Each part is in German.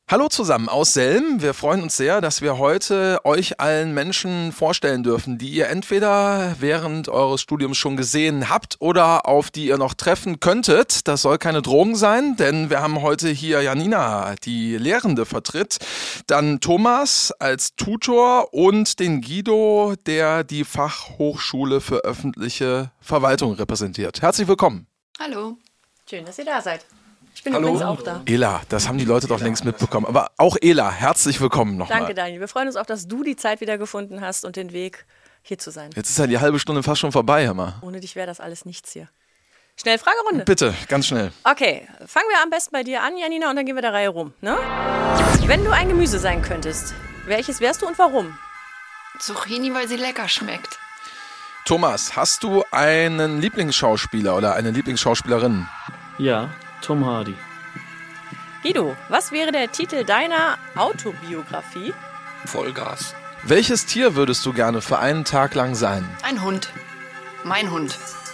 Hallo zusammen aus Selm. Wir freuen uns sehr, dass wir heute euch allen Menschen vorstellen dürfen, die ihr entweder während eures Studiums schon gesehen habt oder auf die ihr noch treffen könntet. Das soll keine Drohung sein, denn wir haben heute hier Janina, die Lehrende vertritt, dann Thomas als Tutor und den Guido, der die Fachhochschule für öffentliche Verwaltung repräsentiert. Herzlich willkommen. Hallo. Schön, dass ihr da seid. Ich bin übrigens auch da. Ela, das haben die Leute doch längst mitbekommen. Aber auch Ela, herzlich willkommen nochmal. Danke, Daniel. Wir freuen uns auch, dass du die Zeit wieder gefunden hast und den Weg, hier zu sein. Jetzt ist ja die halbe Stunde fast schon vorbei, hör mal. Ohne dich wäre das alles nichts hier. Schnell Fragerunde. Bitte, ganz schnell. Okay, fangen wir am besten bei dir an, Janina, und dann gehen wir der Reihe rum. Ne? Wenn du ein Gemüse sein könntest, welches wärst du und warum? Zucchini, weil sie lecker schmeckt. Thomas, hast du einen Lieblingsschauspieler oder eine Lieblingsschauspielerin? Ja, Tom Hardy. Guido, was wäre der Titel deiner Autobiografie? Vollgas. Welches Tier würdest du gerne für einen Tag lang sein? Ein Hund. Mein Hund.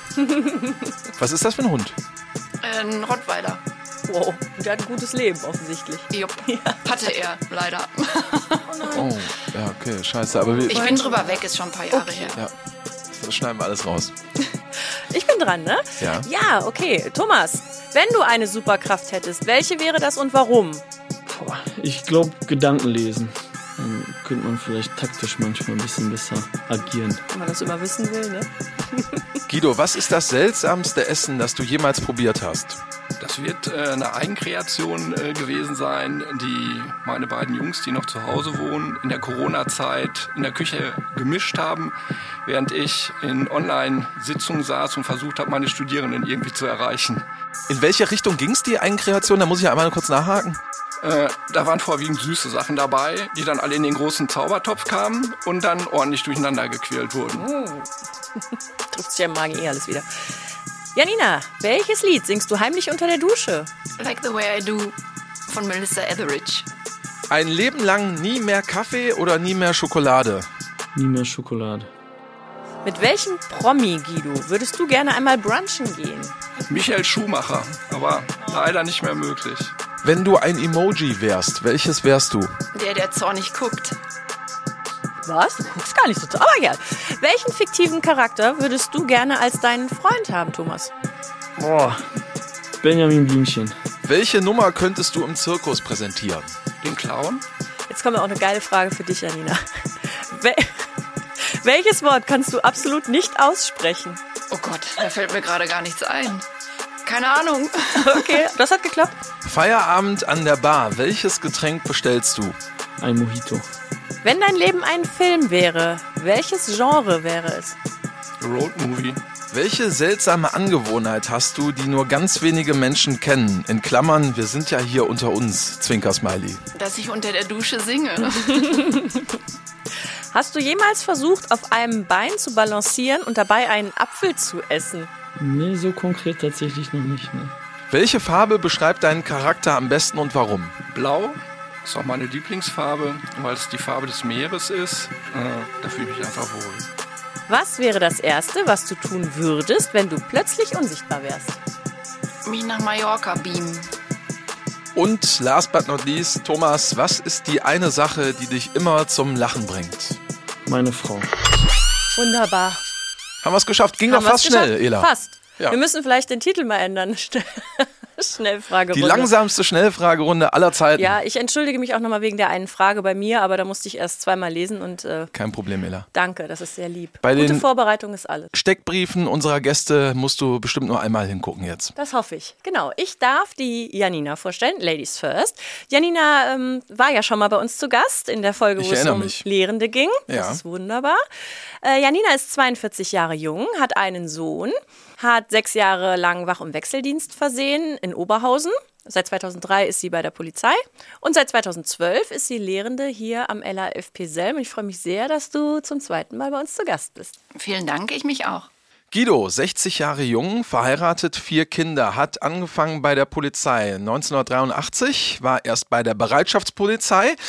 Was ist das für ein Hund? Ein Rottweiler. Wow, der hat ein gutes Leben offensichtlich. Jupp. Hatte er, leider. Oh, ja, okay, scheiße. Aber Ich bin drüber weg, ist schon ein paar Jahre her. Ja, das schneiden wir alles raus. Ich bin dran, ne? Ja. Ja, okay. Thomas, wenn du eine Superkraft hättest, welche wäre das und warum? Ich glaube, Gedanken lesen. Dann könnte man vielleicht taktisch manchmal ein bisschen besser agieren. Wenn man das immer wissen will, ne? Guido, was ist das seltsamste Essen, das du jemals probiert hast? Das wird eine Eigenkreation gewesen sein, die meine beiden Jungs, die noch zu Hause wohnen, in der Corona-Zeit in der Küche gemischt haben, während ich in Online-Sitzungen saß und versucht habe, meine Studierenden irgendwie zu erreichen. In welche Richtung ging es, die Eigenkreation? Da muss ich ja einmal kurz nachhaken. Da waren vorwiegend süße Sachen dabei, die dann alle in den großen Zaubertopf kamen und dann ordentlich durcheinander gequält wurden. Trifft sich ja im Magen alles wieder. Janina, welches Lied singst du heimlich unter der Dusche? Like the Way I Do von Melissa Etheridge. Ein Leben lang nie mehr Kaffee oder nie mehr Schokolade? Nie mehr Schokolade. Mit welchem Promi, Guido, würdest du gerne einmal brunchen gehen? Michael Schumacher, aber leider nicht mehr möglich. Wenn du ein Emoji wärst, welches wärst du? Der zornig guckt. Was? Du guckst gar nicht so toll. Aber ja. Welchen fiktiven Charakter würdest du gerne als deinen Freund haben, Thomas? Benjamin Blümchen. Welche Nummer könntest du im Zirkus präsentieren? Den Clown? Jetzt kommt auch eine geile Frage für dich, Janina. Welches Wort kannst du absolut nicht aussprechen? Oh Gott, da fällt mir gerade gar nichts ein. Keine Ahnung. Okay, das hat geklappt. Feierabend an der Bar. Welches Getränk bestellst du? Ein Mojito. Wenn dein Leben ein Film wäre, welches Genre wäre es? Roadmovie. Welche seltsame Angewohnheit hast du, die nur ganz wenige Menschen kennen? In Klammern, wir sind ja hier unter uns, Zwinker-Smiley. Dass ich unter der Dusche singe. Hast du jemals versucht, auf einem Bein zu balancieren und dabei einen Apfel zu essen? Nee, so konkret tatsächlich noch nicht. Ne? Welche Farbe beschreibt deinen Charakter am besten und warum? Blau ist auch meine Lieblingsfarbe, weil es die Farbe des Meeres ist. Da fühle ich mich einfach wohl. Was wäre das Erste, was du tun würdest, wenn du plötzlich unsichtbar wärst? Mich nach Mallorca beamen. Und last but not least, Thomas, was ist die eine Sache, die dich immer zum Lachen bringt? Meine Frau. Wunderbar. Haben wir es geschafft? Ging doch Haben fast wir's geschafft? schnell, Ela. Fast. Ja. Wir müssen vielleicht den Titel mal ändern. Schnellfragerunde. Die langsamste Schnellfragerunde aller Zeiten. Ja, ich entschuldige mich auch nochmal wegen der einen Frage bei mir, aber da musste ich erst zweimal lesen und Kein Problem, Ela. danke, das ist sehr lieb. Bei Gute den Vorbereitung ist alles. Steckbriefen unserer Gäste musst du bestimmt nur einmal hingucken jetzt. Das hoffe ich. Genau. Ich darf die Janina vorstellen. Ladies first. Janina war ja schon mal bei uns zu Gast in der Folge, Ich wo es erinnere um mich. Lehrende ging. Ja. Das ist wunderbar. Janina ist 42 Jahre jung, hat einen Sohn, hat 6 Jahre lang Wach- und Wechseldienst versehen in Oberhausen. Seit 2003 ist sie bei der Polizei und seit 2012 ist sie Lehrende hier am LAFP Selm. Und ich freue mich sehr, dass du zum zweiten Mal bei uns zu Gast bist. Vielen Dank, ich mich auch. Guido, 60 Jahre jung, verheiratet, 4 Kinder, hat angefangen bei der Polizei. 1983 war erst bei der Bereitschaftspolizei,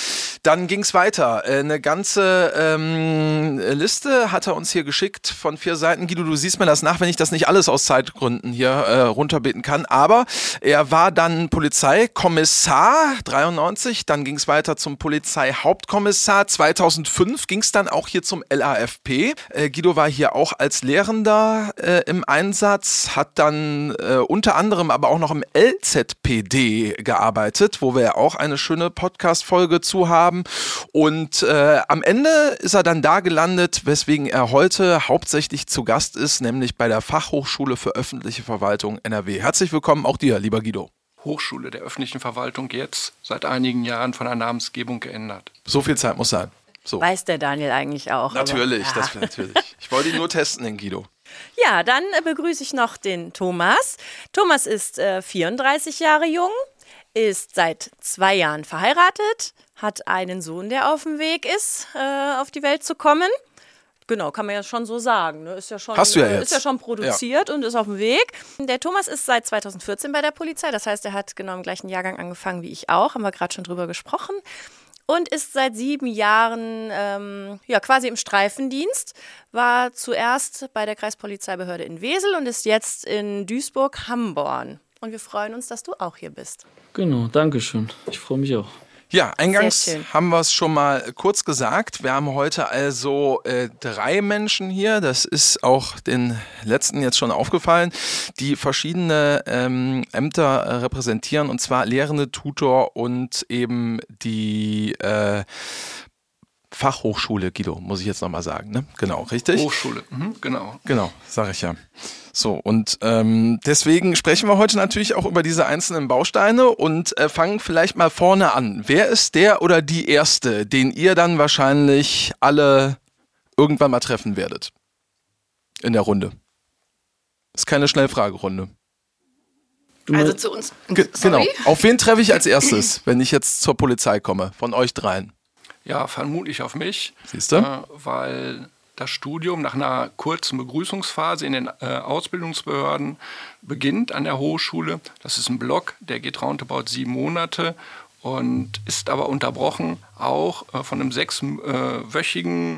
Dann ging es weiter. Eine ganze Liste hat er uns hier geschickt von 4 Seiten. Guido, du siehst mir das nach, wenn ich das nicht alles aus Zeitgründen hier runterbeten kann. Aber er war dann Polizeikommissar 93, dann ging es weiter zum Polizeihauptkommissar. 2005 ging es dann auch hier zum LAFP. Guido war hier auch als Lehrender im Einsatz, hat dann unter anderem aber auch noch im LZPD gearbeitet, wo wir ja auch eine schöne Podcast-Folge zu haben. Und am Ende ist er dann da gelandet, weswegen er heute hauptsächlich zu Gast ist, nämlich bei der Fachhochschule für öffentliche Verwaltung NRW. Herzlich willkommen auch dir, lieber Guido. Hochschule der öffentlichen Verwaltung jetzt seit einigen Jahren von der Namensgebung geändert. So viel Zeit muss sein. So. Weiß der Daniel eigentlich auch. Natürlich, aber, das natürlich. Ich wollte ihn nur testen, den Guido. Ja, dann begrüße ich noch den Thomas. Thomas ist 34 Jahre jung, ist seit 2 Jahren verheiratet, hat einen Sohn, der auf dem Weg ist, auf die Welt zu kommen. Genau, kann man ja schon so sagen. Ne? Ist ja schon, Hast du ja jetzt. Ist ja schon produziert und ist auf dem Weg. Der Thomas ist seit 2014 bei der Polizei. Das heißt, er hat genau im gleichen Jahrgang angefangen wie ich auch. Haben wir gerade schon drüber gesprochen. Und ist seit 7 Jahren quasi im Streifendienst. War zuerst bei der Kreispolizeibehörde in Wesel und ist jetzt in Duisburg-Hamborn. Und wir freuen uns, dass du auch hier bist. Genau, danke schön. Ich freue mich auch. Ja, eingangs Sehr schön. haben wir es schon mal kurz gesagt. Wir haben heute also 3 Menschen hier, das ist auch den letzten jetzt schon aufgefallen, die verschiedene Ämter repräsentieren, und zwar Lehrende, Tutor und eben die Fachhochschule, Guido, muss ich jetzt nochmal sagen, ne? Genau, richtig? Hochschule, genau. Genau, sage ich ja. So, und deswegen sprechen wir heute natürlich auch über diese einzelnen Bausteine und fangen vielleicht mal vorne an. Wer ist der oder die Erste, den ihr dann wahrscheinlich alle irgendwann mal treffen werdet? In der Runde. Ist keine Schnellfragerunde. Also zu uns. Genau. Sorry? Auf wen treffe ich als erstes, wenn ich jetzt zur Polizei komme? Von euch dreien. Ja, vermutlich auf mich. Siehst du? Weil das Studium nach einer kurzen Begrüßungsphase in den Ausbildungsbehörden beginnt an der Hochschule. Das ist ein Block, der geht roundabout 7 Monate und ist aber unterbrochen auch von einem 6-wöchigen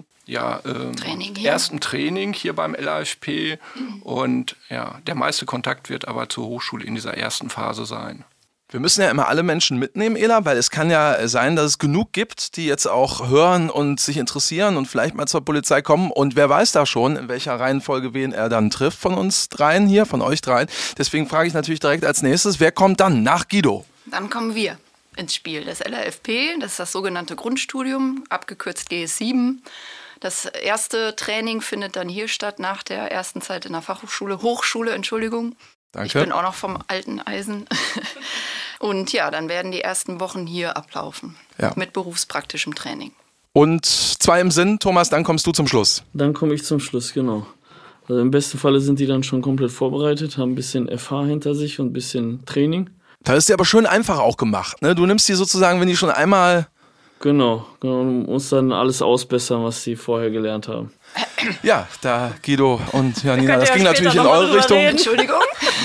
ersten Training hier beim LAFP. Und ja, der meiste Kontakt wird aber zur Hochschule in dieser ersten Phase sein. Wir müssen ja immer alle Menschen mitnehmen, Ela, weil es kann ja sein, dass es genug gibt, die jetzt auch hören und sich interessieren und vielleicht mal zur Polizei kommen. Und wer weiß da schon, in welcher Reihenfolge wen er dann trifft von uns dreien hier, von euch dreien. Deswegen frage ich natürlich direkt als nächstes, wer kommt dann nach Guido? Dann kommen wir ins Spiel. Das LAFP, das ist das sogenannte Grundstudium, abgekürzt GS7. Das erste Training findet dann hier statt, nach der ersten Zeit in der Hochschule, Entschuldigung. Danke. Ich bin auch noch vom alten Eisen. Und ja, dann werden die ersten Wochen hier ablaufen. Ja. Mit berufspraktischem Training. Und 2 im Sinn, Thomas, dann kommst du zum Schluss. Dann komme ich zum Schluss, genau. Also im besten Falle sind die dann schon komplett vorbereitet, haben ein bisschen FH hinter sich und ein bisschen Training. Da ist dir aber schön einfach auch gemacht, ne? Du nimmst die sozusagen, wenn die schon einmal... Genau. Du musst dann alles ausbessern, was sie vorher gelernt haben. Ja, da Guido und Janina, Da könnt das ihr ging ja natürlich später in noch mal eure drüber Richtung. reden. Entschuldigung.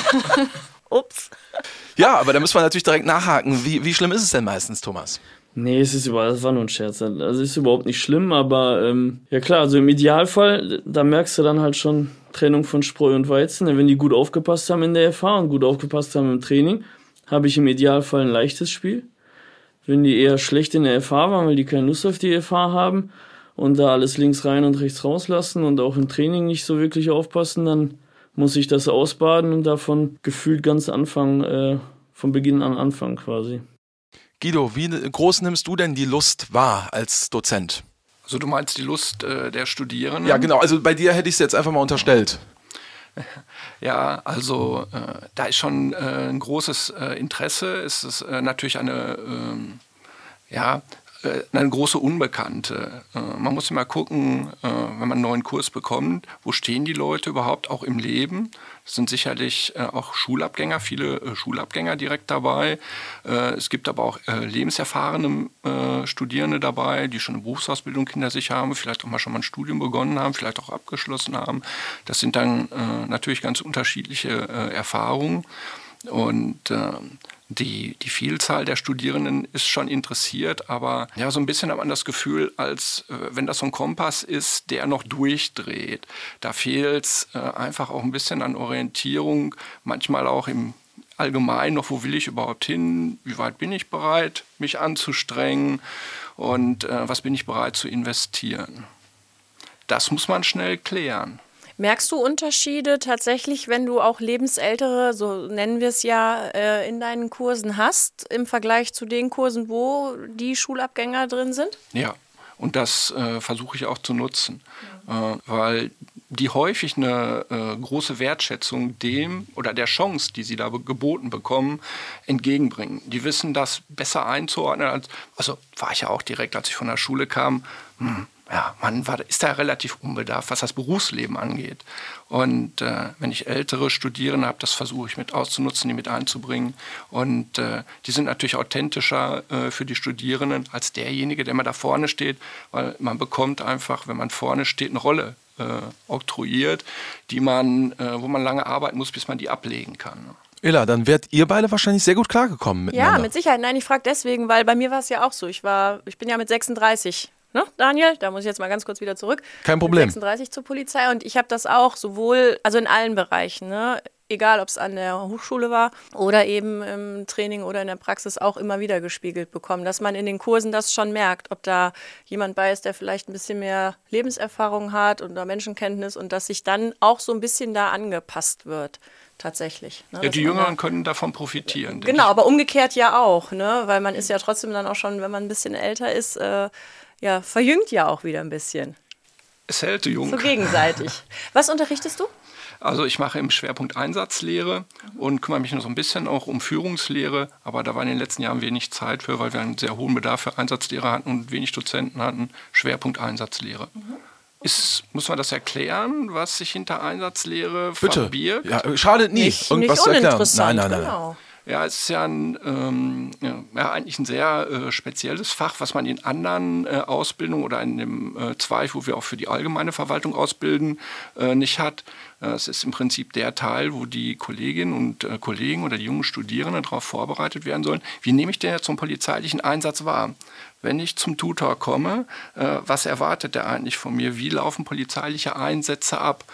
Ups. Ja, aber da müssen wir natürlich direkt nachhaken. Wie schlimm ist es denn meistens, Thomas? Nee, das war nur ein Scherz. Also es ist überhaupt nicht schlimm, aber ja klar, also im Idealfall, da merkst du dann halt schon Trennung von Spreu und Weizen. Wenn die gut aufgepasst haben in der FH und gut aufgepasst haben im Training, habe ich im Idealfall ein leichtes Spiel. Wenn die eher schlecht in der FH waren, weil die keine Lust auf die FH haben und da alles links rein und rechts rauslassen und auch im Training nicht so wirklich aufpassen, dann muss ich das ausbaden und davon gefühlt ganz anfangen, von Beginn an anfangen quasi. Guido, wie groß nimmst du denn die Lust wahr als Dozent? Also du meinst die Lust der Studierenden? Ja, genau. Also bei dir hätte ich es jetzt einfach mal unterstellt. Ja, also da ist schon ein großes Interesse. Es ist natürlich eine große Unbekannte. Man muss immer gucken, wenn man einen neuen Kurs bekommt, wo stehen die Leute überhaupt auch im Leben. Es sind sicherlich auch Schulabgänger, viele Schulabgänger direkt dabei. Es gibt aber auch lebenserfahrene Studierende dabei, die schon eine Berufsausbildung hinter sich haben, vielleicht auch mal schon mal ein Studium begonnen haben, vielleicht auch abgeschlossen haben. Das sind dann natürlich ganz unterschiedliche Erfahrungen. Und Die Vielzahl der Studierenden ist schon interessiert, aber ja, so ein bisschen hat man das Gefühl, als wenn das so ein Kompass ist, der noch durchdreht. Da fehlt es einfach auch ein bisschen an Orientierung, manchmal auch im Allgemeinen noch, wo will ich überhaupt hin, wie weit bin ich bereit, mich anzustrengen und was bin ich bereit zu investieren. Das muss man schnell klären. Merkst du Unterschiede tatsächlich, wenn du auch Lebensältere, so nennen wir es ja, in deinen Kursen hast, im Vergleich zu den Kursen, wo die Schulabgänger drin sind? Ja, und das versuche ich auch zu nutzen, weil die häufig eine große Wertschätzung dem oder der Chance, die sie da geboten bekommen, entgegenbringen. Die wissen das besser einzuordnen. Also war ich ja auch direkt, als ich von der Schule kam, ja, man ist da relativ unbedarft, was das Berufsleben angeht. Und wenn ich ältere Studierende habe, das versuche ich mit auszunutzen, die mit einzubringen. Und die sind natürlich authentischer für die Studierenden als derjenige, der immer da vorne steht, weil man bekommt einfach, wenn man vorne steht, eine Rolle oktroyiert, wo man lange arbeiten muss, bis man die ablegen kann. Ella, dann wärt ihr beide wahrscheinlich sehr gut klargekommen miteinander. Ja, mit Sicherheit. Nein, ich frage deswegen, weil bei mir war es ja auch so. Ich bin ja mit 36. Ne, Daniel, da muss ich jetzt mal ganz kurz wieder zurück. Kein Problem. Mit 36 zur Polizei und ich habe das auch sowohl, also in allen Bereichen, ne, egal ob es an der Hochschule war oder eben im Training oder in der Praxis auch immer wieder gespiegelt bekommen, dass man in den Kursen das schon merkt, ob da jemand bei ist, der vielleicht ein bisschen mehr Lebenserfahrung hat oder Menschenkenntnis und dass sich dann auch so ein bisschen da angepasst wird. Tatsächlich. Ne, ja, die Jüngeren können davon profitieren. Genau, aber umgekehrt ja auch, ne, weil man ist ja trotzdem dann auch schon, wenn man ein bisschen älter ist, verjüngt ja auch wieder ein bisschen. Es hält jung. So gegenseitig. Was unterrichtest du? Also ich mache im Schwerpunkt Einsatzlehre und kümmere mich noch so ein bisschen auch um Führungslehre, aber da war in den letzten Jahren wenig Zeit für, weil wir einen sehr hohen Bedarf für Einsatzlehre hatten und wenig Dozenten hatten. Schwerpunkt Einsatzlehre. Muss man das erklären, was sich hinter Einsatzlehre verbirgt? Ja, schadet nie, Nicht irgendwas zu erklären. uninteressant. Nein. Genau. Ja, es ist ja eigentlich ein sehr spezielles Fach, was man in anderen Ausbildungen oder in dem Zweig, wo wir auch für die allgemeine Verwaltung ausbilden, nicht hat. Es ist im Prinzip der Teil, wo die Kolleginnen und Kollegen oder die jungen Studierenden darauf vorbereitet werden sollen. Wie nehme ich denn jetzt zum polizeilichen Einsatz wahr? Wenn ich zum Tutor komme, was erwartet der eigentlich von mir? Wie laufen polizeiliche Einsätze ab?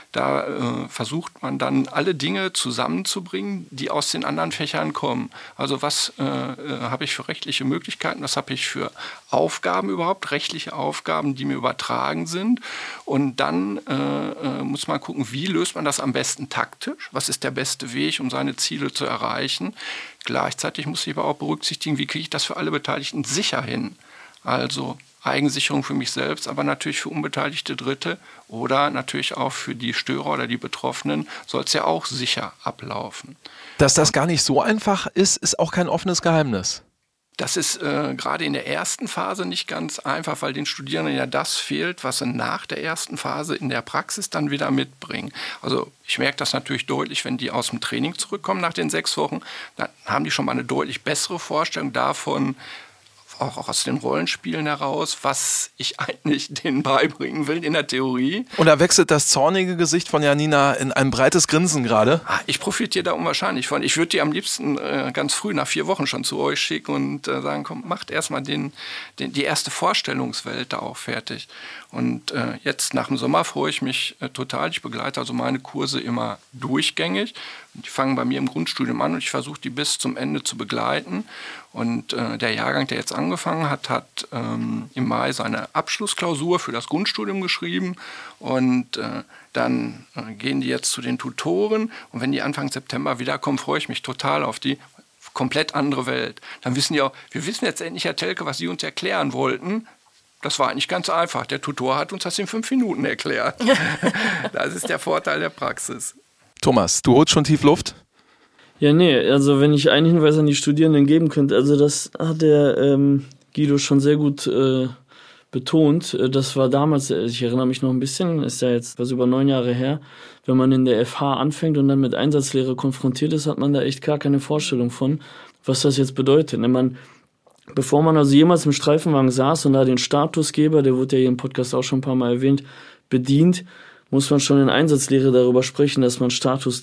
Da versucht man dann alle Dinge zusammenzubringen, die aus den anderen Fächern kommen. Also was habe ich für rechtliche Möglichkeiten, was habe ich für Aufgaben überhaupt, rechtliche Aufgaben, die mir übertragen sind. Und dann muss man gucken, wie löst man das am besten taktisch? Was ist der beste Weg, um seine Ziele zu erreichen? Gleichzeitig muss ich aber auch berücksichtigen, wie kriege ich das für alle Beteiligten sicher hin? Also Eigensicherung für mich selbst, aber natürlich für unbeteiligte Dritte oder natürlich auch für die Störer oder die Betroffenen soll es ja auch sicher ablaufen. Dass das gar nicht so einfach ist, ist auch kein offenes Geheimnis. Das ist gerade in der ersten Phase nicht ganz einfach, weil den Studierenden ja das fehlt, was sie nach der ersten Phase in der Praxis dann wieder mitbringen. Also ich merke das natürlich deutlich, wenn die aus dem Training zurückkommen nach den 6 Wochen, dann haben die schon mal eine deutlich bessere Vorstellung davon, auch aus den Rollenspielen heraus, was ich eigentlich denen beibringen will in der Theorie. Und da wechselt das zornige Gesicht von Janina in ein breites Grinsen gerade. Ich profitiere da unwahrscheinlich von. Ich würde die am liebsten ganz früh, nach 4 Wochen schon zu euch schicken und sagen, komm, macht erstmal die erste Vorstellungswelt da auch fertig. Und jetzt nach dem Sommer freue ich mich total. Ich begleite also meine Kurse immer durchgängig. Die fangen bei mir im Grundstudium an und ich versuche die bis zum Ende zu begleiten. Und der Jahrgang, der jetzt angefangen hat, hat im Mai seine Abschlussklausur für das Grundstudium geschrieben. Und dann gehen die jetzt zu den Tutoren. Und wenn die Anfang September wiederkommen, freue ich mich total auf die komplett andere Welt. Dann wissen die auch, wir wissen jetzt endlich, Herr Telke, was Sie uns erklären wollten. Das war eigentlich ganz einfach. Der Tutor hat uns das in 5 Minuten erklärt. Das ist der Vorteil der Praxis. Thomas, du holst schon tief Luft? Ja, nee, also wenn ich einen Hinweis an die Studierenden geben könnte, also das hat der Guido schon sehr gut betont. Das war damals, ich erinnere mich noch ein bisschen, ist ja jetzt was über 9 Jahre her, wenn man in der FH anfängt und dann mit Einsatzlehre konfrontiert ist, hat man da echt gar keine Vorstellung von, was das jetzt bedeutet. Bevor man also jemals im Streifenwagen saß und da den Statusgeber, der wurde ja hier im Podcast auch schon ein paar Mal erwähnt, bedient, muss man schon in Einsatzlehre darüber sprechen, dass man Status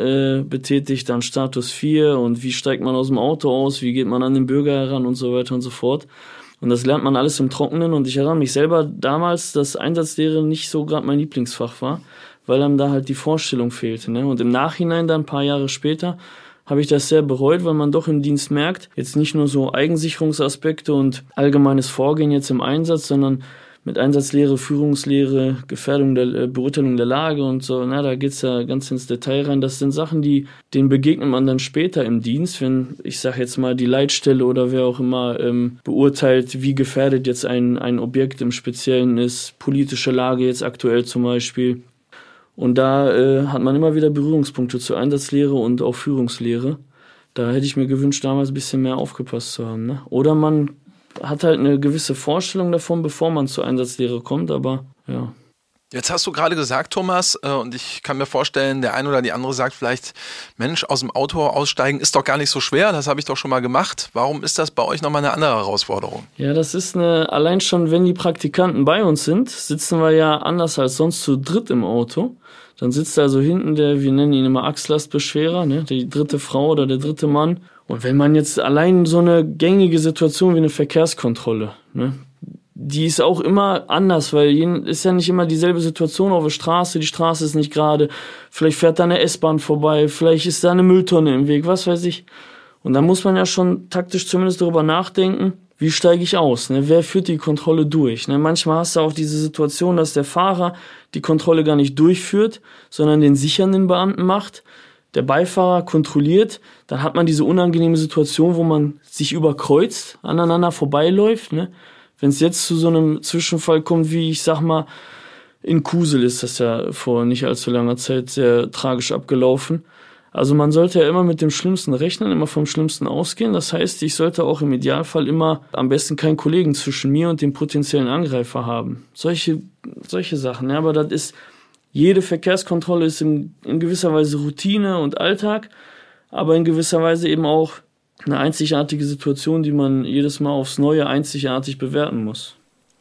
3 betätigt, dann Status 4 und wie steigt man aus dem Auto aus, wie geht man an den Bürger heran und so weiter und so fort. Und das lernt man alles im Trockenen und ich erinnere mich selber damals, dass Einsatzlehre nicht so gerade mein Lieblingsfach war, weil einem da halt die Vorstellung fehlte. Ne? Und im Nachhinein dann, ein paar Jahre später, habe ich das sehr bereut, weil man doch im Dienst merkt, jetzt nicht nur so Eigensicherungsaspekte und allgemeines Vorgehen jetzt im Einsatz, sondern mit Einsatzlehre, Führungslehre, Gefährdung der Beurteilung der Lage und so, na, da geht's ja ganz ins Detail rein. Das sind Sachen, denen begegnet man dann später im Dienst, wenn, ich sage jetzt mal, die Leitstelle oder wer auch immer beurteilt, wie gefährdet jetzt ein Objekt im Speziellen ist, politische Lage jetzt aktuell zum Beispiel. Und da hat man immer wieder Berührungspunkte zur Einsatzlehre und auch Führungslehre. Da hätte ich mir gewünscht, damals ein bisschen mehr aufgepasst zu haben. Ne? Oder man hat halt eine gewisse Vorstellung davon, bevor man zur Einsatzlehre kommt, aber ja. Jetzt hast du gerade gesagt, Thomas, und ich kann mir vorstellen, der eine oder die andere sagt vielleicht, Mensch, aus dem Auto aussteigen ist doch gar nicht so schwer, das habe ich doch schon mal gemacht. Warum ist das bei euch nochmal eine andere Herausforderung? Ja, das ist allein schon, wenn die Praktikanten bei uns sind, sitzen wir ja anders als sonst zu dritt im Auto. Dann sitzt also hinten wir nennen ihn immer Achslastbeschwerer, ne, die dritte Frau oder der dritte Mann. Und wenn man jetzt allein so eine gängige Situation wie eine Verkehrskontrolle, ne, die ist auch immer anders, weil ist ja nicht immer dieselbe Situation auf der Straße, die Straße ist nicht gerade, vielleicht fährt da eine S-Bahn vorbei, vielleicht ist da eine Mülltonne im Weg, was weiß ich. Und da muss man ja schon taktisch zumindest darüber nachdenken, wie steige ich aus, ne? Wer führt die Kontrolle durch? Ne? Manchmal hast du auch diese Situation, dass der Fahrer die Kontrolle gar nicht durchführt, sondern den sichernden Beamten macht. Der Beifahrer kontrolliert, dann hat man diese unangenehme Situation, wo man sich überkreuzt, aneinander vorbeiläuft. Ne? Wenn es jetzt zu so einem Zwischenfall kommt, wie ich sag mal, in Kusel ist das ja vor nicht allzu langer Zeit sehr tragisch abgelaufen. Also man sollte ja immer mit dem Schlimmsten rechnen, immer vom Schlimmsten ausgehen. Das heißt, ich sollte auch im Idealfall immer am besten keinen Kollegen zwischen mir und dem potenziellen Angreifer haben. Solche Sachen. Ja, aber das ist, jede Verkehrskontrolle ist in gewisser Weise Routine und Alltag, aber in gewisser Weise eben auch eine einzigartige Situation, die man jedes Mal aufs Neue einzigartig bewerten muss.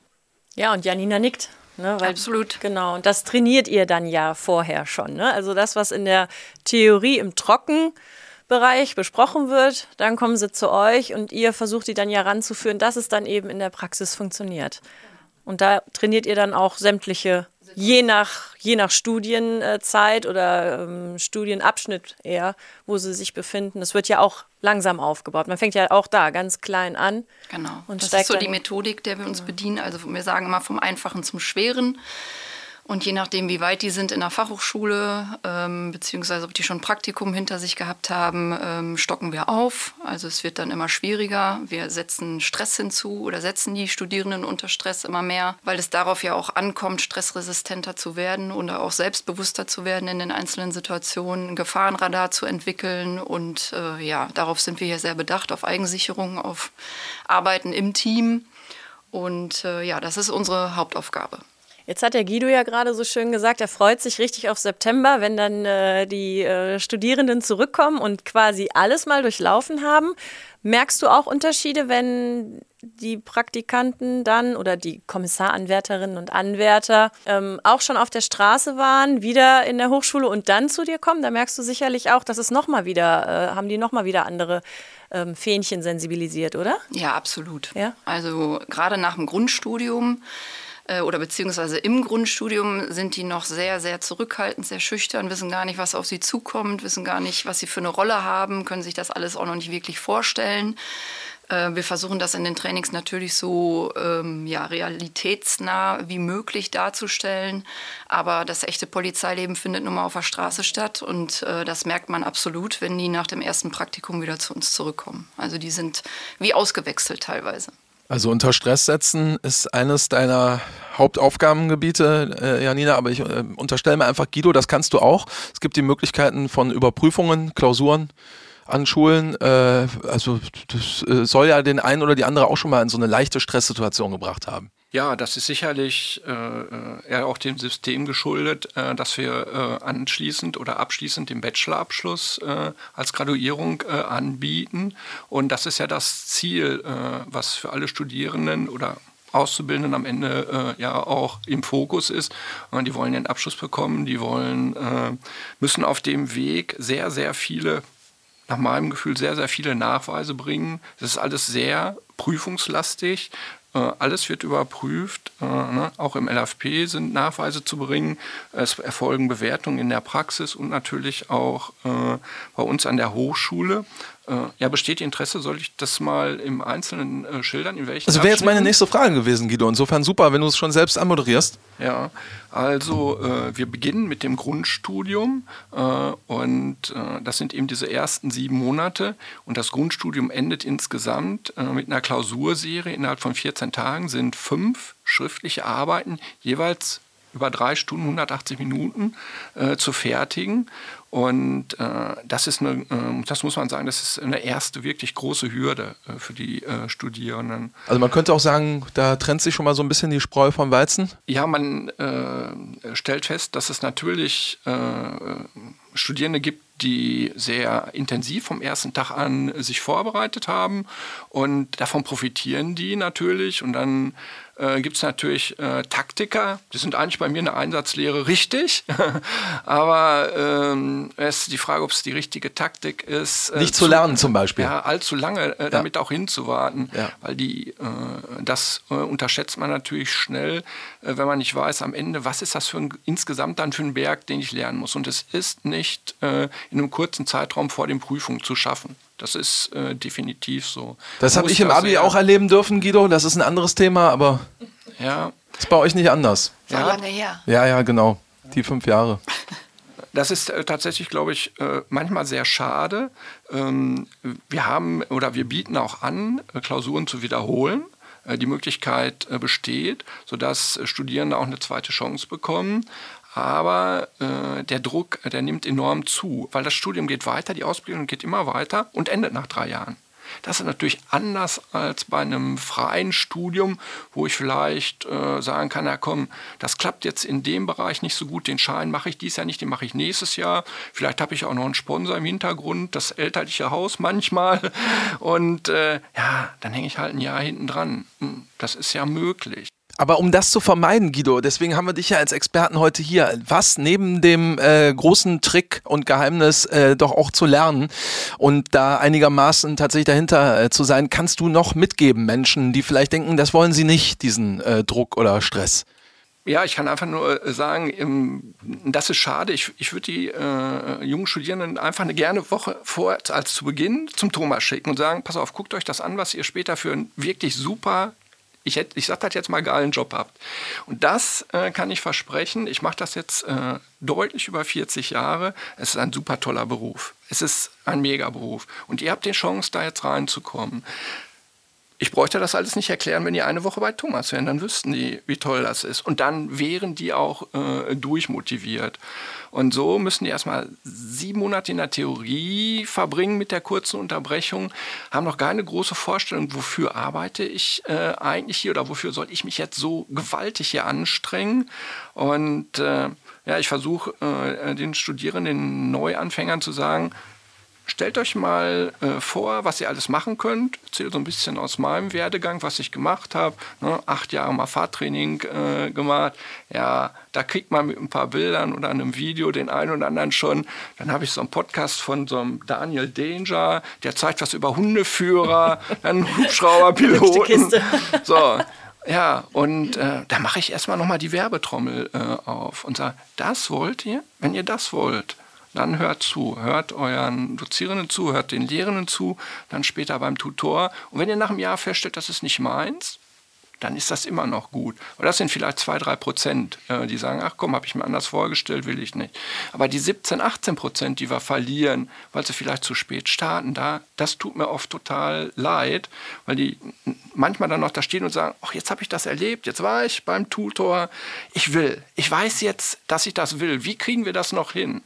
Ja, und Janina nickt. Ne, weil, absolut. Genau, und das trainiert ihr dann ja vorher schon. Ne? Also das, was in der Theorie im Trockenbereich besprochen wird, dann kommen sie zu euch und ihr versucht die dann ja ranzuführen, dass es dann eben in der Praxis funktioniert. Und da trainiert ihr dann auch sämtliche, je nach Studienzeit oder Studienabschnitt eher, wo sie sich befinden. Das wird ja auch langsam aufgebaut. Man fängt ja auch da ganz klein an. Genau. Und das ist so die Methodik, der wir uns bedienen. Also wir sagen immer vom Einfachen zum Schweren. Und je nachdem, wie weit die sind in der Fachhochschule, beziehungsweise ob die schon ein Praktikum hinter sich gehabt haben, stocken wir auf. Also es wird dann immer schwieriger. Wir setzen Stress hinzu oder setzen die Studierenden unter Stress immer mehr, weil es darauf ja auch ankommt, stressresistenter zu werden oder auch selbstbewusster zu werden in den einzelnen Situationen, ein Gefahrenradar zu entwickeln. Und darauf sind wir hier sehr bedacht, auf Eigensicherung, auf Arbeiten im Team. Und das ist unsere Hauptaufgabe. Jetzt hat der Guido ja gerade so schön gesagt, er freut sich richtig auf September, wenn dann die Studierenden zurückkommen und quasi alles mal durchlaufen haben. Merkst du auch Unterschiede, wenn die Praktikanten dann oder die Kommissaranwärterinnen und Anwärter auch schon auf der Straße waren, wieder in der Hochschule und dann zu dir kommen? Da merkst du sicherlich auch, dass es nochmal wieder, haben die nochmal wieder andere Fähnchen sensibilisiert, oder? Ja, absolut. Ja? Also gerade nach dem Grundstudium oder beziehungsweise im Grundstudium sind die noch sehr, sehr zurückhaltend, sehr schüchtern, wissen gar nicht, was auf sie zukommt, wissen gar nicht, was sie für eine Rolle haben, können sich das alles auch noch nicht wirklich vorstellen. Wir versuchen das in den Trainings natürlich so realitätsnah wie möglich darzustellen. Aber das echte Polizeileben findet nun mal auf der Straße statt. Und das merkt man absolut, wenn die nach dem ersten Praktikum wieder zu uns zurückkommen. Also die sind wie ausgewechselt teilweise. Also unter Stress setzen ist eines deiner Hauptaufgabengebiete, Janina, aber ich unterstelle mir einfach, Guido, das kannst du auch. Es gibt die Möglichkeiten von Überprüfungen, Klausuren an Schulen. Also das soll ja den einen oder die andere auch schon mal in so eine leichte Stresssituation gebracht haben. Ja, das ist sicherlich eher auch dem System geschuldet, dass wir anschließend oder abschließend den Bachelorabschluss als Graduierung anbieten. Und das ist ja das Ziel, was für alle Studierenden oder Auszubildenden am Ende ja auch im Fokus ist. Und die wollen den Abschluss bekommen, die müssen auf dem Weg sehr, sehr viele, nach meinem Gefühl, sehr, sehr viele Nachweise bringen. Das ist alles sehr prüfungslastig. Alles wird überprüft, auch im LFP sind Nachweise zu bringen. Es erfolgen Bewertungen in der Praxis und natürlich auch bei uns an der Hochschule. Besteht Interesse? Soll ich das mal im Einzelnen schildern? In welchen Also wäre jetzt meine nächste Frage gewesen, Guido. Insofern super, wenn du es schon selbst anmoderierst. Ja, also wir beginnen mit dem Grundstudium und das sind eben diese ersten 7 Monate. Und das Grundstudium endet insgesamt mit einer Klausurserie. Innerhalb von 14 Tagen sind 5 schriftliche Arbeiten, jeweils über 3 Stunden, 180 Minuten zu fertigen. Und das muss man sagen, das ist eine erste wirklich große Hürde für die Studierenden. Also man könnte auch sagen, da trennt sich schon mal so ein bisschen die Spreu vom Weizen? Ja, man stellt fest, dass es natürlich Studierende gibt, die sehr intensiv vom ersten Tag an sich vorbereitet haben und davon profitieren die natürlich. Und dann gibt es natürlich Taktiker, die sind eigentlich bei mir in der Einsatzlehre richtig, aber es ist die Frage, ob es die richtige Taktik ist. Nicht zu lernen zum Beispiel. Ja, allzu lange damit auch hinzuwarten, weil das unterschätzt man natürlich schnell, wenn man nicht weiß am Ende, was ist das insgesamt dann für ein Berg, den ich lernen muss. Und es ist nicht in einem kurzen Zeitraum vor den Prüfungen zu schaffen. Das ist definitiv so. Das habe ich im Abi auch erleben dürfen, Guido. Das ist ein anderes Thema, aber ist bei euch nicht anders. So lange her. Ja, genau. Die 5 Jahre. Das ist tatsächlich, glaube ich, manchmal sehr schade. Wir bieten auch an, Klausuren zu wiederholen. Die Möglichkeit besteht, sodass Studierende auch eine zweite Chance bekommen. Aber der Druck, der nimmt enorm zu, weil das Studium geht weiter, die Ausbildung geht immer weiter und endet nach 3 Jahren. Das ist natürlich anders als bei einem freien Studium, wo ich vielleicht sagen kann, das klappt jetzt in dem Bereich nicht so gut, den Schein mache ich dieses Jahr nicht, den mache ich nächstes Jahr. Vielleicht habe ich auch noch einen Sponsor im Hintergrund, das elterliche Haus manchmal. Und dann hänge ich halt ein Jahr hinten dran. Das ist ja möglich. Aber um das zu vermeiden, Guido, deswegen haben wir dich ja als Experten heute hier, was neben dem großen Trick und Geheimnis doch auch zu lernen und da einigermaßen tatsächlich dahinter zu sein, kannst du noch mitgeben Menschen, die vielleicht denken, das wollen sie nicht, diesen Druck oder Stress? Ja, ich kann einfach nur sagen, das ist schade. Ich würde die jungen Studierenden einfach eine gerne Woche vor als zu Beginn zum Thomas schicken und sagen, pass auf, guckt euch das an, was ihr später für einen wirklich super, ich sage das jetzt mal, geilen Job habt. Und das kann ich versprechen. Ich mache das jetzt deutlich über 40 Jahre. Es ist ein super toller Beruf. Es ist ein Mega-Beruf. Und ihr habt die Chance, da jetzt reinzukommen. Ich bräuchte das alles nicht erklären, wenn die eine Woche bei Thomas wären. Dann wüssten die, wie toll das ist. Und dann wären die auch durchmotiviert. Und so müssen die erstmal 7 Monate in der Theorie verbringen mit der kurzen Unterbrechung, haben noch keine große Vorstellung, wofür arbeite ich eigentlich hier oder wofür soll ich mich jetzt so gewaltig hier anstrengen. Und ich versuche den Studierenden, den Neuanfängern zu sagen, stellt euch mal vor, was ihr alles machen könnt. Ich erzähle so ein bisschen aus meinem Werdegang, was ich gemacht habe. 8 Jahre mal Fahrtraining gemacht. Ja, da kriegt man mit ein paar Bildern oder einem Video den einen oder anderen schon. Dann habe ich so einen Podcast von so einem Daniel Danger, der zeigt was über Hundeführer, dann Hubschrauberpiloten. So. Ja, und da mache ich erstmal nochmal die Werbetrommel auf und sage, das wollt ihr? Wenn ihr das wollt, dann hört zu, hört euren Dozierenden zu, hört den Lehrenden zu, dann später beim Tutor. Und wenn ihr nach einem Jahr feststellt, das ist nicht meins, dann ist das immer noch gut. Und das sind vielleicht 2-3%, die sagen, ach komm, habe ich mir anders vorgestellt, will ich nicht. Aber die 17-18%, die wir verlieren, weil sie vielleicht zu spät starten, das tut mir oft total leid, weil die manchmal dann noch da stehen und sagen, ach, jetzt habe ich das erlebt, jetzt war ich beim Tutor, ich weiß jetzt, dass ich das will. Wie kriegen wir das noch hin?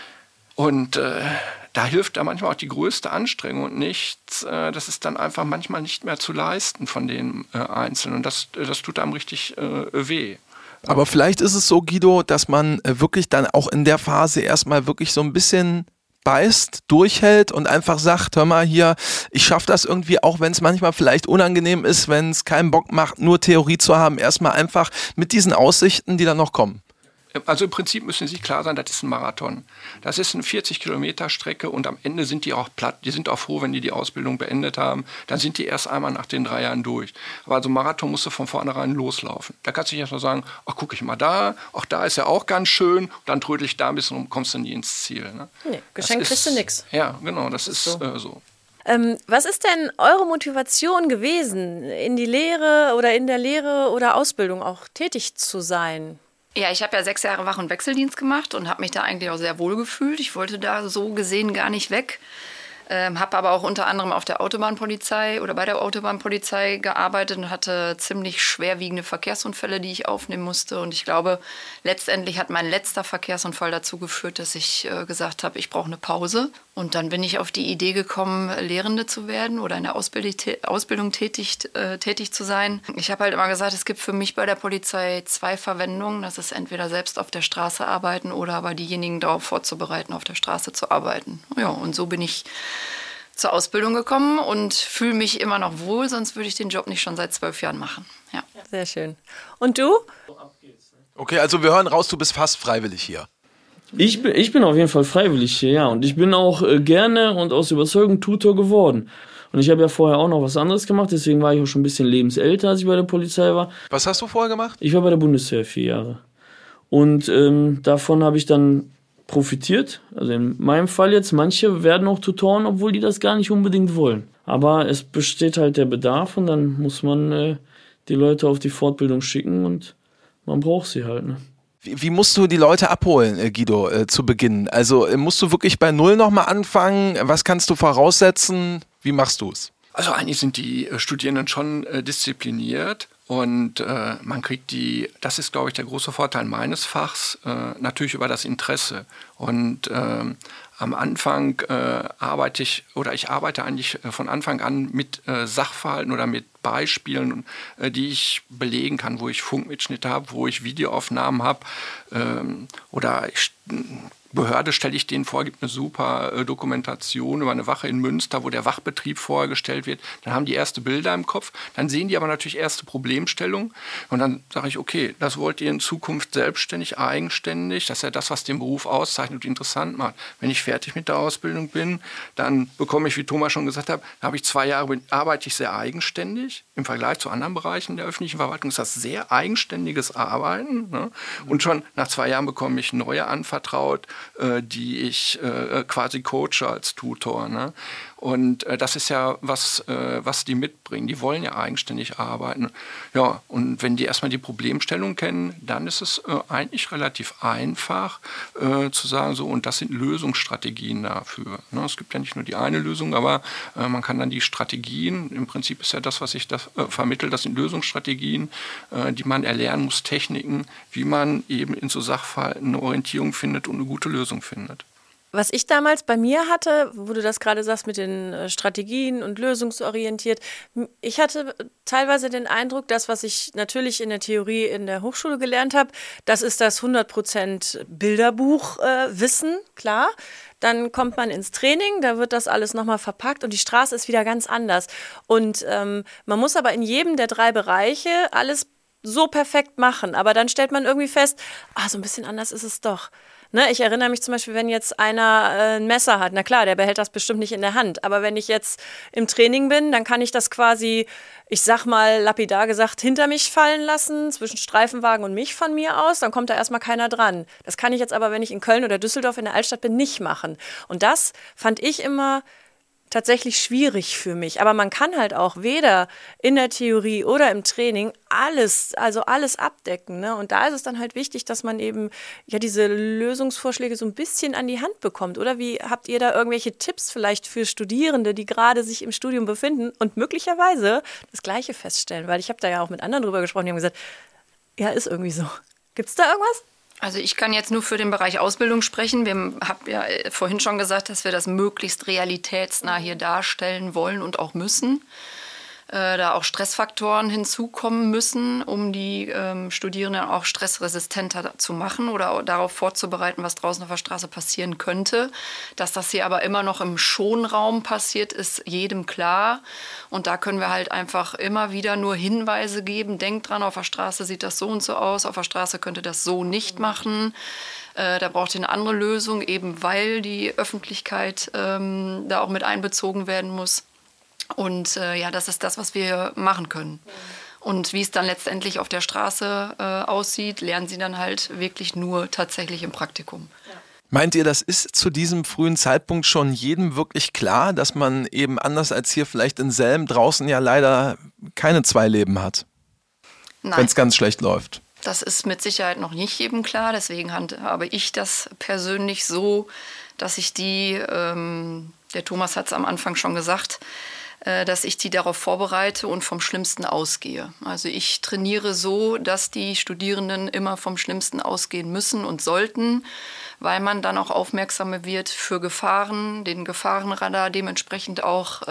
Und da hilft da manchmal auch die größte Anstrengung und nichts. Das ist dann einfach manchmal nicht mehr zu leisten von den Einzelnen. Und das tut einem richtig weh. Aber vielleicht ist es so, Guido, dass man wirklich dann auch in der Phase erstmal wirklich so ein bisschen beißt, durchhält und einfach sagt, hör mal hier, ich schaffe das irgendwie, auch wenn es manchmal vielleicht unangenehm ist, wenn es keinen Bock macht, nur Theorie zu haben, erstmal einfach mit diesen Aussichten, die dann noch kommen? Also im Prinzip müssen Sie klar sein, das ist ein Marathon. Das ist eine 40-Kilometer-Strecke und am Ende sind die auch platt. Die sind auch froh, wenn die Ausbildung beendet haben. Dann sind die erst einmal nach den 3 Jahren durch. Aber also Marathon musst du von vornherein loslaufen. Da kannst du nicht erst mal sagen, ach, gucke ich mal da, auch da ist ja auch ganz schön. Und dann trödel ich da ein bisschen und kommst du nie ins Ziel. Ne? Nee, Geschenk kriegst du nix. Ja, genau, das ist so. Was ist denn eure Motivation gewesen, in die Lehre oder in der Lehre oder Ausbildung auch tätig zu sein? Ja, ich habe ja 6 Jahre Wach- und Wechseldienst gemacht und habe mich da eigentlich auch sehr wohl gefühlt. Ich wollte da so gesehen gar nicht weg. Habe aber auch unter anderem auf der Autobahnpolizei oder bei der Autobahnpolizei gearbeitet und hatte ziemlich schwerwiegende Verkehrsunfälle, die ich aufnehmen musste. Und ich glaube, letztendlich hat mein letzter Verkehrsunfall dazu geführt, dass ich gesagt habe, ich brauche eine Pause. Und dann bin ich auf die Idee gekommen, Lehrende zu werden oder in der Ausbildung tätig zu sein. Ich habe halt immer gesagt, es gibt für mich bei der Polizei 2 Verwendungen. Das ist entweder selbst auf der Straße arbeiten oder aber diejenigen darauf vorzubereiten, auf der Straße zu arbeiten. Ja, und so bin ich zur Ausbildung gekommen und fühle mich immer noch wohl, sonst würde ich den Job nicht schon seit 12 Jahren machen. Ja. Sehr schön. Und du? Okay, also wir hören raus, du bist fast freiwillig hier. Ich bin auf jeden Fall freiwillig hier, ja. Und ich bin auch gerne und aus Überzeugung Tutor geworden. Und ich habe ja vorher auch noch was anderes gemacht, deswegen war ich auch schon ein bisschen lebensälter, als ich bei der Polizei war. Was hast du vorher gemacht? Ich war bei der Bundeswehr 4 Jahre. Und davon habe ich dann profitiert. Also in meinem Fall jetzt, manche werden auch Tutoren, obwohl die das gar nicht unbedingt wollen. Aber es besteht halt der Bedarf und dann muss man die Leute auf die Fortbildung schicken und man braucht sie halt, ne? Wie musst du die Leute abholen, Guido, zu Beginn? Also musst du wirklich bei Null nochmal anfangen? Was kannst du voraussetzen? Wie machst du es? Also eigentlich sind die Studierenden schon diszipliniert. Und man kriegt das ist, glaube ich, der große Vorteil meines Fachs, natürlich über das Interesse. Und am Anfang ich arbeite eigentlich von Anfang an mit Sachverhalten oder mit Beispielen, die ich belegen kann, wo ich Funkmitschnitte habe, wo ich Videoaufnahmen habe Behörde stelle ich denen vor, gibt eine super Dokumentation über eine Wache in Münster, wo der Wachbetrieb vorgestellt wird. Dann haben die erste Bilder im Kopf, dann sehen die aber natürlich erste Problemstellungen und dann sage ich, okay, das wollt ihr in Zukunft selbstständig, eigenständig, das ist ja das, was den Beruf auszeichnet und interessant macht. Wenn ich fertig mit der Ausbildung bin, dann bekomme ich, wie Thomas schon gesagt hat, da habe ich 2 Jahre, arbeite ich sehr eigenständig. Im Vergleich zu anderen Bereichen der öffentlichen Verwaltung ist das sehr eigenständiges Arbeiten. Ne? Und schon nach 2 Jahren bekomme ich neue anvertraut, die ich quasi coache als Tutor. Ne? Und das ist ja was die mitbringen. Die wollen ja eigenständig arbeiten. Ja, und wenn die erstmal die Problemstellung kennen, dann ist es eigentlich relativ einfach zu sagen, so, und das sind Lösungsstrategien dafür. Ne? Es gibt ja nicht nur die eine Lösung, aber man kann dann die Strategien, im Prinzip ist ja das, was ich da vermittle, das sind Lösungsstrategien, die man erlernen muss, Techniken, wie man eben in so Sachverhalten eine Orientierung findet und eine gute Lösung findet. Was ich damals bei mir hatte, wo du das gerade sagst mit den Strategien und lösungsorientiert, ich hatte teilweise den Eindruck, das, was ich natürlich in der Theorie in der Hochschule gelernt habe, das ist das 100% Bilderbuchwissen, klar. Dann kommt man ins Training, da wird das alles nochmal verpackt und die Straße ist wieder ganz anders. Und man muss aber in jedem der 3 Bereiche alles so perfekt machen, aber dann stellt man irgendwie fest, so ein bisschen anders ist es doch. Ne, ich erinnere mich zum Beispiel, wenn jetzt einer ein Messer hat, na klar, der behält das bestimmt nicht in der Hand, aber wenn ich jetzt im Training bin, dann kann ich das quasi, ich sag mal lapidar gesagt, hinter mich fallen lassen, zwischen Streifenwagen und mich von mir aus, dann kommt da erstmal keiner dran. Das kann ich jetzt aber, wenn ich in Köln oder Düsseldorf in der Altstadt bin, nicht machen. Und das fand ich immer tatsächlich schwierig für mich. Aber man kann halt auch weder in der Theorie oder im Training alles abdecken. Ne? Und da ist es dann halt wichtig, dass man eben ja diese Lösungsvorschläge so ein bisschen an die Hand bekommt. Oder wie habt ihr da irgendwelche Tipps vielleicht für Studierende, die gerade sich im Studium befinden und möglicherweise das Gleiche feststellen? Weil ich habe da ja auch mit anderen drüber gesprochen, die haben gesagt, ja, ist irgendwie so. Gibt's da irgendwas? Also ich kann jetzt nur für den Bereich Ausbildung sprechen. Wir haben ja vorhin schon gesagt, dass wir das möglichst realitätsnah hier darstellen wollen und auch müssen. da auch Stressfaktoren hinzukommen müssen, um die Studierenden auch stressresistenter zu machen oder auch darauf vorzubereiten, was draußen auf der Straße passieren könnte. Dass das hier aber immer noch im Schonraum passiert, ist jedem klar. Und da können wir halt einfach immer wieder nur Hinweise geben. Denkt dran, auf der Straße sieht das so und so aus, auf der Straße könnte das so nicht machen. Da braucht ihr eine andere Lösung, eben weil die Öffentlichkeit da auch mit einbezogen werden muss. Und das ist das, was wir machen können. Und wie es dann letztendlich auf der Straße aussieht, lernen sie dann halt wirklich nur tatsächlich im Praktikum. Ja. Meint ihr, das ist zu diesem frühen Zeitpunkt schon jedem wirklich klar, dass man eben anders als hier vielleicht in Selm draußen ja leider keine 2 Leben hat? Wenn es ganz schlecht läuft. Das ist mit Sicherheit noch nicht jedem klar. Deswegen habe ich das persönlich so, dass ich der Thomas hat es am Anfang schon gesagt, dass ich die darauf vorbereite und vom Schlimmsten ausgehe. Also ich trainiere so, dass die Studierenden immer vom Schlimmsten ausgehen müssen und sollten, weil man dann auch aufmerksamer wird für Gefahren, den Gefahrenradar dementsprechend auch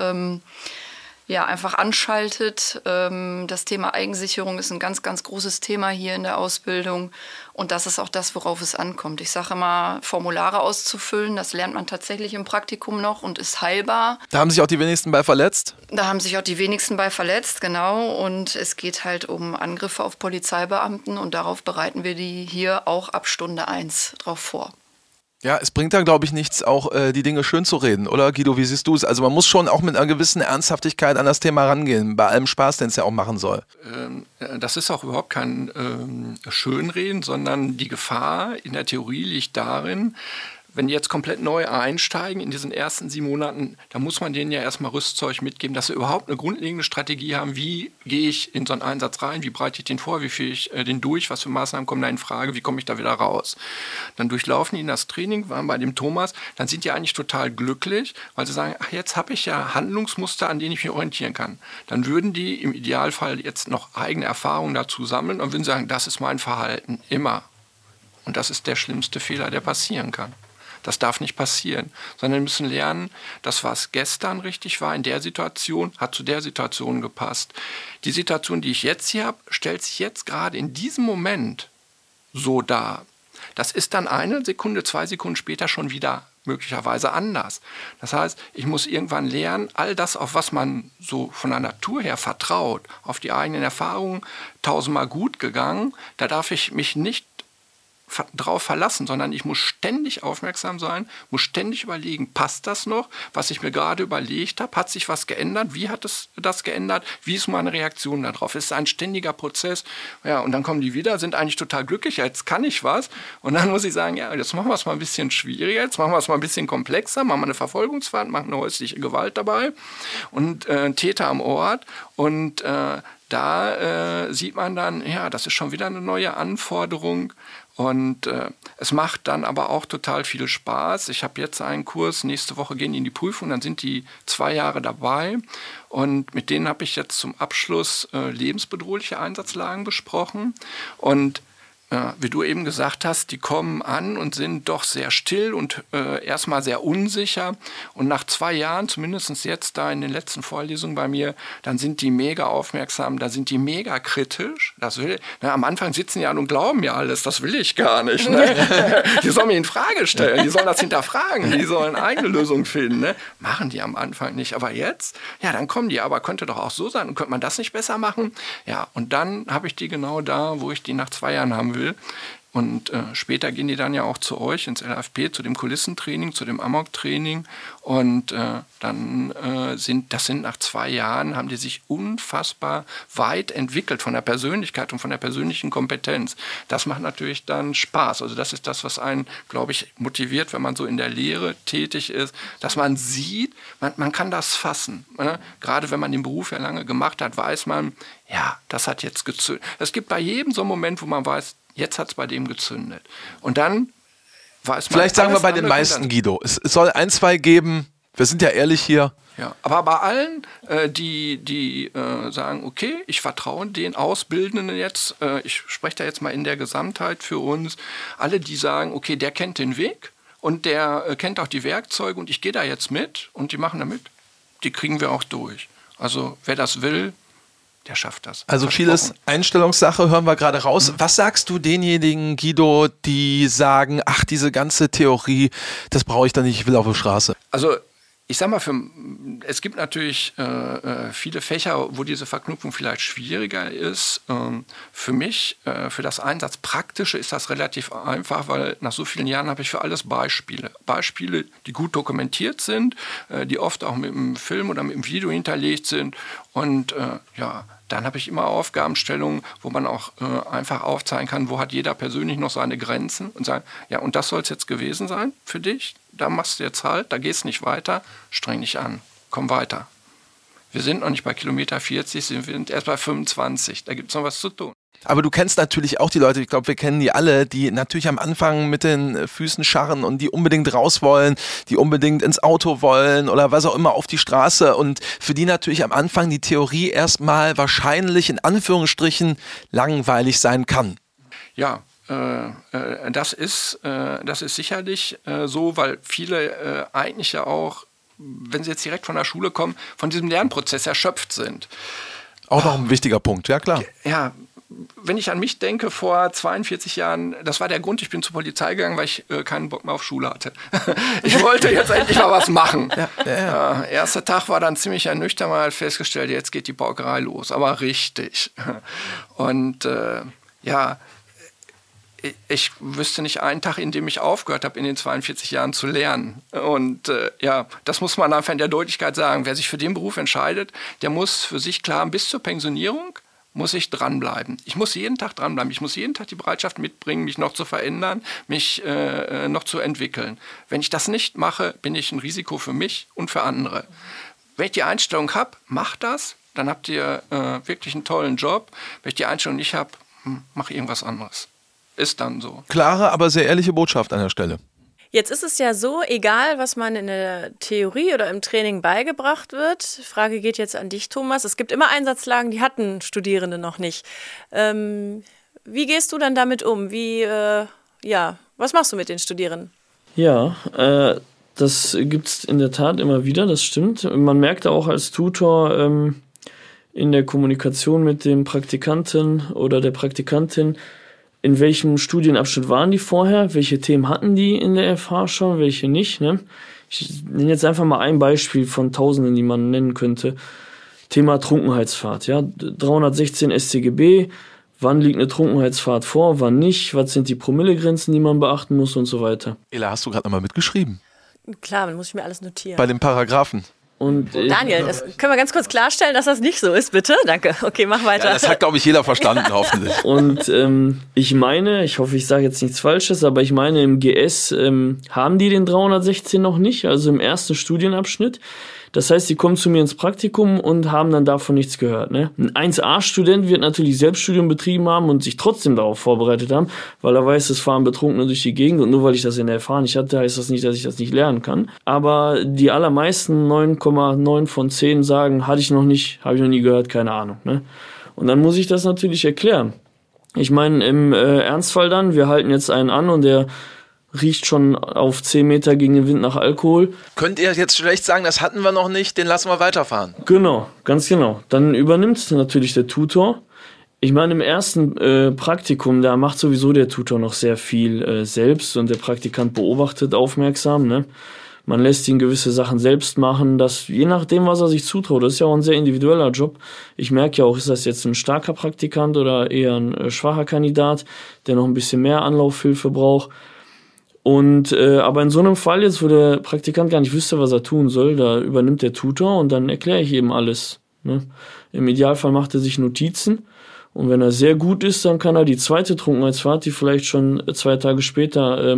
einfach anschaltet. Das Thema Eigensicherung ist ein ganz, ganz großes Thema hier in der Ausbildung. Und das ist auch das, worauf es ankommt. Ich sage immer, Formulare auszufüllen, das lernt man tatsächlich im Praktikum noch und ist heilbar. Da haben sich auch die wenigsten bei verletzt? Da haben sich auch die wenigsten bei verletzt, genau. Und es geht halt um Angriffe auf Polizeibeamten und darauf bereiten wir die hier auch ab Stunde 1 drauf vor. Ja, es bringt dann, glaube ich, nichts, auch die Dinge schön zu reden, oder Guido, wie siehst du es? Also man muss schon auch mit einer gewissen Ernsthaftigkeit an das Thema rangehen, bei allem Spaß, den es ja auch machen soll. Das ist auch überhaupt kein Schönreden, sondern die Gefahr in der Theorie liegt darin, wenn die jetzt komplett neu einsteigen in diesen ersten 7 Monaten, da muss man denen ja erstmal Rüstzeug mitgeben, dass sie überhaupt eine grundlegende Strategie haben, wie gehe ich in so einen Einsatz rein, wie breite ich den vor, wie führe ich den durch, was für Maßnahmen kommen da in Frage, wie komme ich da wieder raus. Dann durchlaufen die das Training, waren bei dem Thomas, dann sind die eigentlich total glücklich, weil sie sagen, ach, jetzt habe ich ja Handlungsmuster, an denen ich mich orientieren kann. Dann würden die im Idealfall jetzt noch eigene Erfahrungen dazu sammeln und würden sagen, das ist mein Verhalten, immer. Und das ist der schlimmste Fehler, der passieren kann. Das darf nicht passieren, sondern wir müssen lernen, das, was gestern richtig war in der Situation, hat zu der Situation gepasst. Die Situation, die ich jetzt hier habe, stellt sich jetzt gerade in diesem Moment so dar. Das ist dann 1 Sekunde, 2 Sekunden später schon wieder möglicherweise anders. Das heißt, ich muss irgendwann lernen, all das, auf was man so von der Natur her vertraut, auf die eigenen Erfahrungen, 1000-mal gut gegangen, da darf ich mich nicht drauf verlassen, sondern ich muss ständig aufmerksam sein, muss ständig überlegen, passt das noch, was ich mir gerade überlegt habe, hat sich was geändert, wie hat es das geändert, wie ist meine Reaktion darauf. Es ist ein ständiger Prozess, ja, und dann kommen die wieder, sind eigentlich total glücklich, jetzt kann ich was, und dann muss ich sagen, ja, jetzt machen wir es mal ein bisschen schwieriger, jetzt machen wir es mal ein bisschen komplexer, machen wir eine Verfolgungsfahrt, machen eine häusliche Gewalt dabei und Täter am Ort und da sieht man dann, ja, das ist schon wieder eine neue Anforderung. Und es macht dann aber auch total viel Spaß. Ich habe jetzt einen Kurs, nächste Woche gehen die in die Prüfung, dann sind die 2 Jahre dabei. Und mit denen habe ich jetzt zum Abschluss lebensbedrohliche Einsatzlagen besprochen. Und wie du eben gesagt hast, die kommen an und sind doch sehr still und erstmal sehr unsicher. Und nach 2 Jahren, zumindest jetzt da in den letzten Vorlesungen bei mir, dann sind die mega aufmerksam, da sind die mega kritisch. Am Anfang sitzen ja und glauben ja alles, das will ich gar nicht. Ne? Die sollen mich in Frage stellen, die sollen das hinterfragen, die sollen eigene Lösungen finden. Ne? Machen die am Anfang nicht. Aber jetzt, ja, dann kommen die, aber könnte doch auch so sein und könnte man das nicht besser machen? Ja, und dann habe ich die genau da, wo ich die nach 2 Jahren haben will. Und später gehen die dann ja auch zu euch ins LAFP, zu dem Kulissentraining, zu dem Amok-Training. Und dann sind nach 2 Jahren, haben die sich unfassbar weit entwickelt von der Persönlichkeit und von der persönlichen Kompetenz. Das macht natürlich dann Spaß. Also das ist das, was einen, glaube ich, motiviert, wenn man so in der Lehre tätig ist, dass man sieht, man kann das fassen. Ne? Gerade wenn man den Beruf ja lange gemacht hat, weiß man, ja, das hat jetzt gezündet. Es gibt bei jedem so einen Moment, wo man weiß, jetzt hat es bei dem gezündet. Und dann weiß man... Vielleicht sagen wir bei den meisten, Guido. Es soll 1, 2 geben. Wir sind ja ehrlich hier. Ja, aber bei allen, die sagen, okay, ich vertraue den Auszubildenden jetzt, ich spreche da jetzt mal in der Gesamtheit für uns, alle, die sagen, okay, der kennt den Weg und der kennt auch die Werkzeuge und ich gehe da jetzt mit und die machen da mit, die kriegen wir auch durch. Also wer das will, der schafft das. Also vieles Einstellungssache, hören wir gerade raus. Was sagst du denjenigen, Guido, die sagen, ach, diese ganze Theorie, das brauche ich dann nicht, ich will auf die Straße? Also ich sag mal, es gibt natürlich viele Fächer, wo diese Verknüpfung vielleicht schwieriger ist. Für mich, für das Einsatzpraktische ist das relativ einfach, weil nach so vielen Jahren habe ich für alles Beispiele. Beispiele, die gut dokumentiert sind, die oft auch mit dem Film oder mit dem Video hinterlegt sind. Und dann habe ich immer Aufgabenstellungen, wo man auch einfach aufzeigen kann, wo hat jeder persönlich noch seine Grenzen und sagen, ja, und das soll es jetzt gewesen sein für dich. Da machst du jetzt halt, da gehst nicht weiter, streng dich an, komm weiter. Wir sind noch nicht bei Kilometer 40, wir sind erst bei 25, da gibt es noch was zu tun. Aber du kennst natürlich auch die Leute, ich glaube, wir kennen die alle, die natürlich am Anfang mit den Füßen scharren und die unbedingt raus wollen, die unbedingt ins Auto wollen oder was auch immer auf die Straße und für die natürlich am Anfang die Theorie erstmal wahrscheinlich in Anführungsstrichen langweilig sein kann. Ja, das ist sicherlich so, weil viele eigentlich ja auch, wenn sie jetzt direkt von der Schule kommen, von diesem Lernprozess erschöpft sind. Auch noch ein wichtiger Punkt, ja klar. Ja, wenn ich an mich denke, vor 42 Jahren, das war der Grund, ich bin zur Polizei gegangen, weil ich keinen Bock mehr auf Schule hatte. Ich wollte jetzt endlich mal was machen. Erster Tag war dann ziemlich ernüchternd, man hat festgestellt, jetzt geht die Paukerei los, aber richtig. Und ich wüsste nicht einen Tag, in dem ich aufgehört habe, in den 42 Jahren zu lernen. Und das muss man einfach in der Deutlichkeit sagen. Wer sich für den Beruf entscheidet, der muss für sich klar, bis zur Pensionierung muss ich dranbleiben. Ich muss jeden Tag dranbleiben. Ich muss jeden Tag die Bereitschaft mitbringen, mich noch zu verändern, mich noch zu entwickeln. Wenn ich das nicht mache, bin ich ein Risiko für mich und für andere. Wenn ich die Einstellung habe, macht das, dann habt ihr wirklich einen tollen Job. Wenn ich die Einstellung nicht habe, mach irgendwas anderes. Ist dann so. Klare, aber sehr ehrliche Botschaft an der Stelle. Jetzt ist es ja so, egal was man in der Theorie oder im Training beigebracht wird, Frage geht jetzt an dich, Thomas, es gibt immer Einsatzlagen, die hatten Studierende noch nicht. Wie gehst du dann damit um? Was machst du mit den Studierenden? Ja, das gibt es in der Tat immer wieder, das stimmt. Man merkt auch als Tutor in der Kommunikation mit dem Praktikanten oder der Praktikantin, in welchem Studienabschnitt waren die vorher, welche Themen hatten die in der FH schon, welche nicht. Ne? Ich nenne jetzt einfach mal ein Beispiel von Tausenden, die man nennen könnte. Thema Trunkenheitsfahrt. Ja? 316 StGB, wann liegt eine Trunkenheitsfahrt vor, wann nicht, was sind die Promillegrenzen, die man beachten muss und so weiter. Ela, hast du gerade nochmal mitgeschrieben? Klar, dann muss ich mir alles notieren. Bei den Paragraphen. Und Daniel, das können wir ganz kurz klarstellen, dass das nicht so ist, bitte? Danke. Okay, mach weiter. Ja, das hat, glaube ich, jeder verstanden, hoffentlich. Und ich meine, ich hoffe, ich sage jetzt nichts Falsches, aber ich meine, im GS haben die den 316 noch nicht, also im ersten Studienabschnitt. Das heißt, die kommen zu mir ins Praktikum und haben dann davon nichts gehört. Ne? Ein 1A-Student wird natürlich Selbststudium betrieben haben und sich trotzdem darauf vorbereitet haben, weil er weiß, es fahren Betrunkene durch die Gegend und nur weil ich das in der FH nicht hatte, heißt das nicht, dass ich das nicht lernen kann. Aber die allermeisten 9,9 von 10 sagen, hatte ich noch nicht, habe ich noch nie gehört, keine Ahnung. Ne? Und dann muss ich das natürlich erklären. Ich meine, im Ernstfall dann, wir halten jetzt einen an und der riecht schon auf 10 Meter gegen den Wind nach Alkohol. Könnt ihr jetzt schlecht sagen, das hatten wir noch nicht, den lassen wir weiterfahren? Genau, ganz genau. Dann übernimmt natürlich der Tutor. Ich meine, im ersten Praktikum, da macht sowieso der Tutor noch sehr viel selbst und der Praktikant beobachtet aufmerksam. Ne? Man lässt ihn gewisse Sachen selbst machen, das, je nachdem, was er sich zutraut. Das ist ja auch ein sehr individueller Job. Ich merke ja auch, ist das jetzt ein starker Praktikant oder eher ein schwacher Kandidat, der noch ein bisschen mehr Anlaufhilfe braucht. Und aber in so einem Fall jetzt, wo der Praktikant gar nicht wüsste, was er tun soll, da übernimmt der Tutor und dann erkläre ich ihm alles. Ne? Im Idealfall macht er sich Notizen und wenn er sehr gut ist, dann kann er die zweite Trunkenheitsfahrt, die vielleicht schon 2 Tage später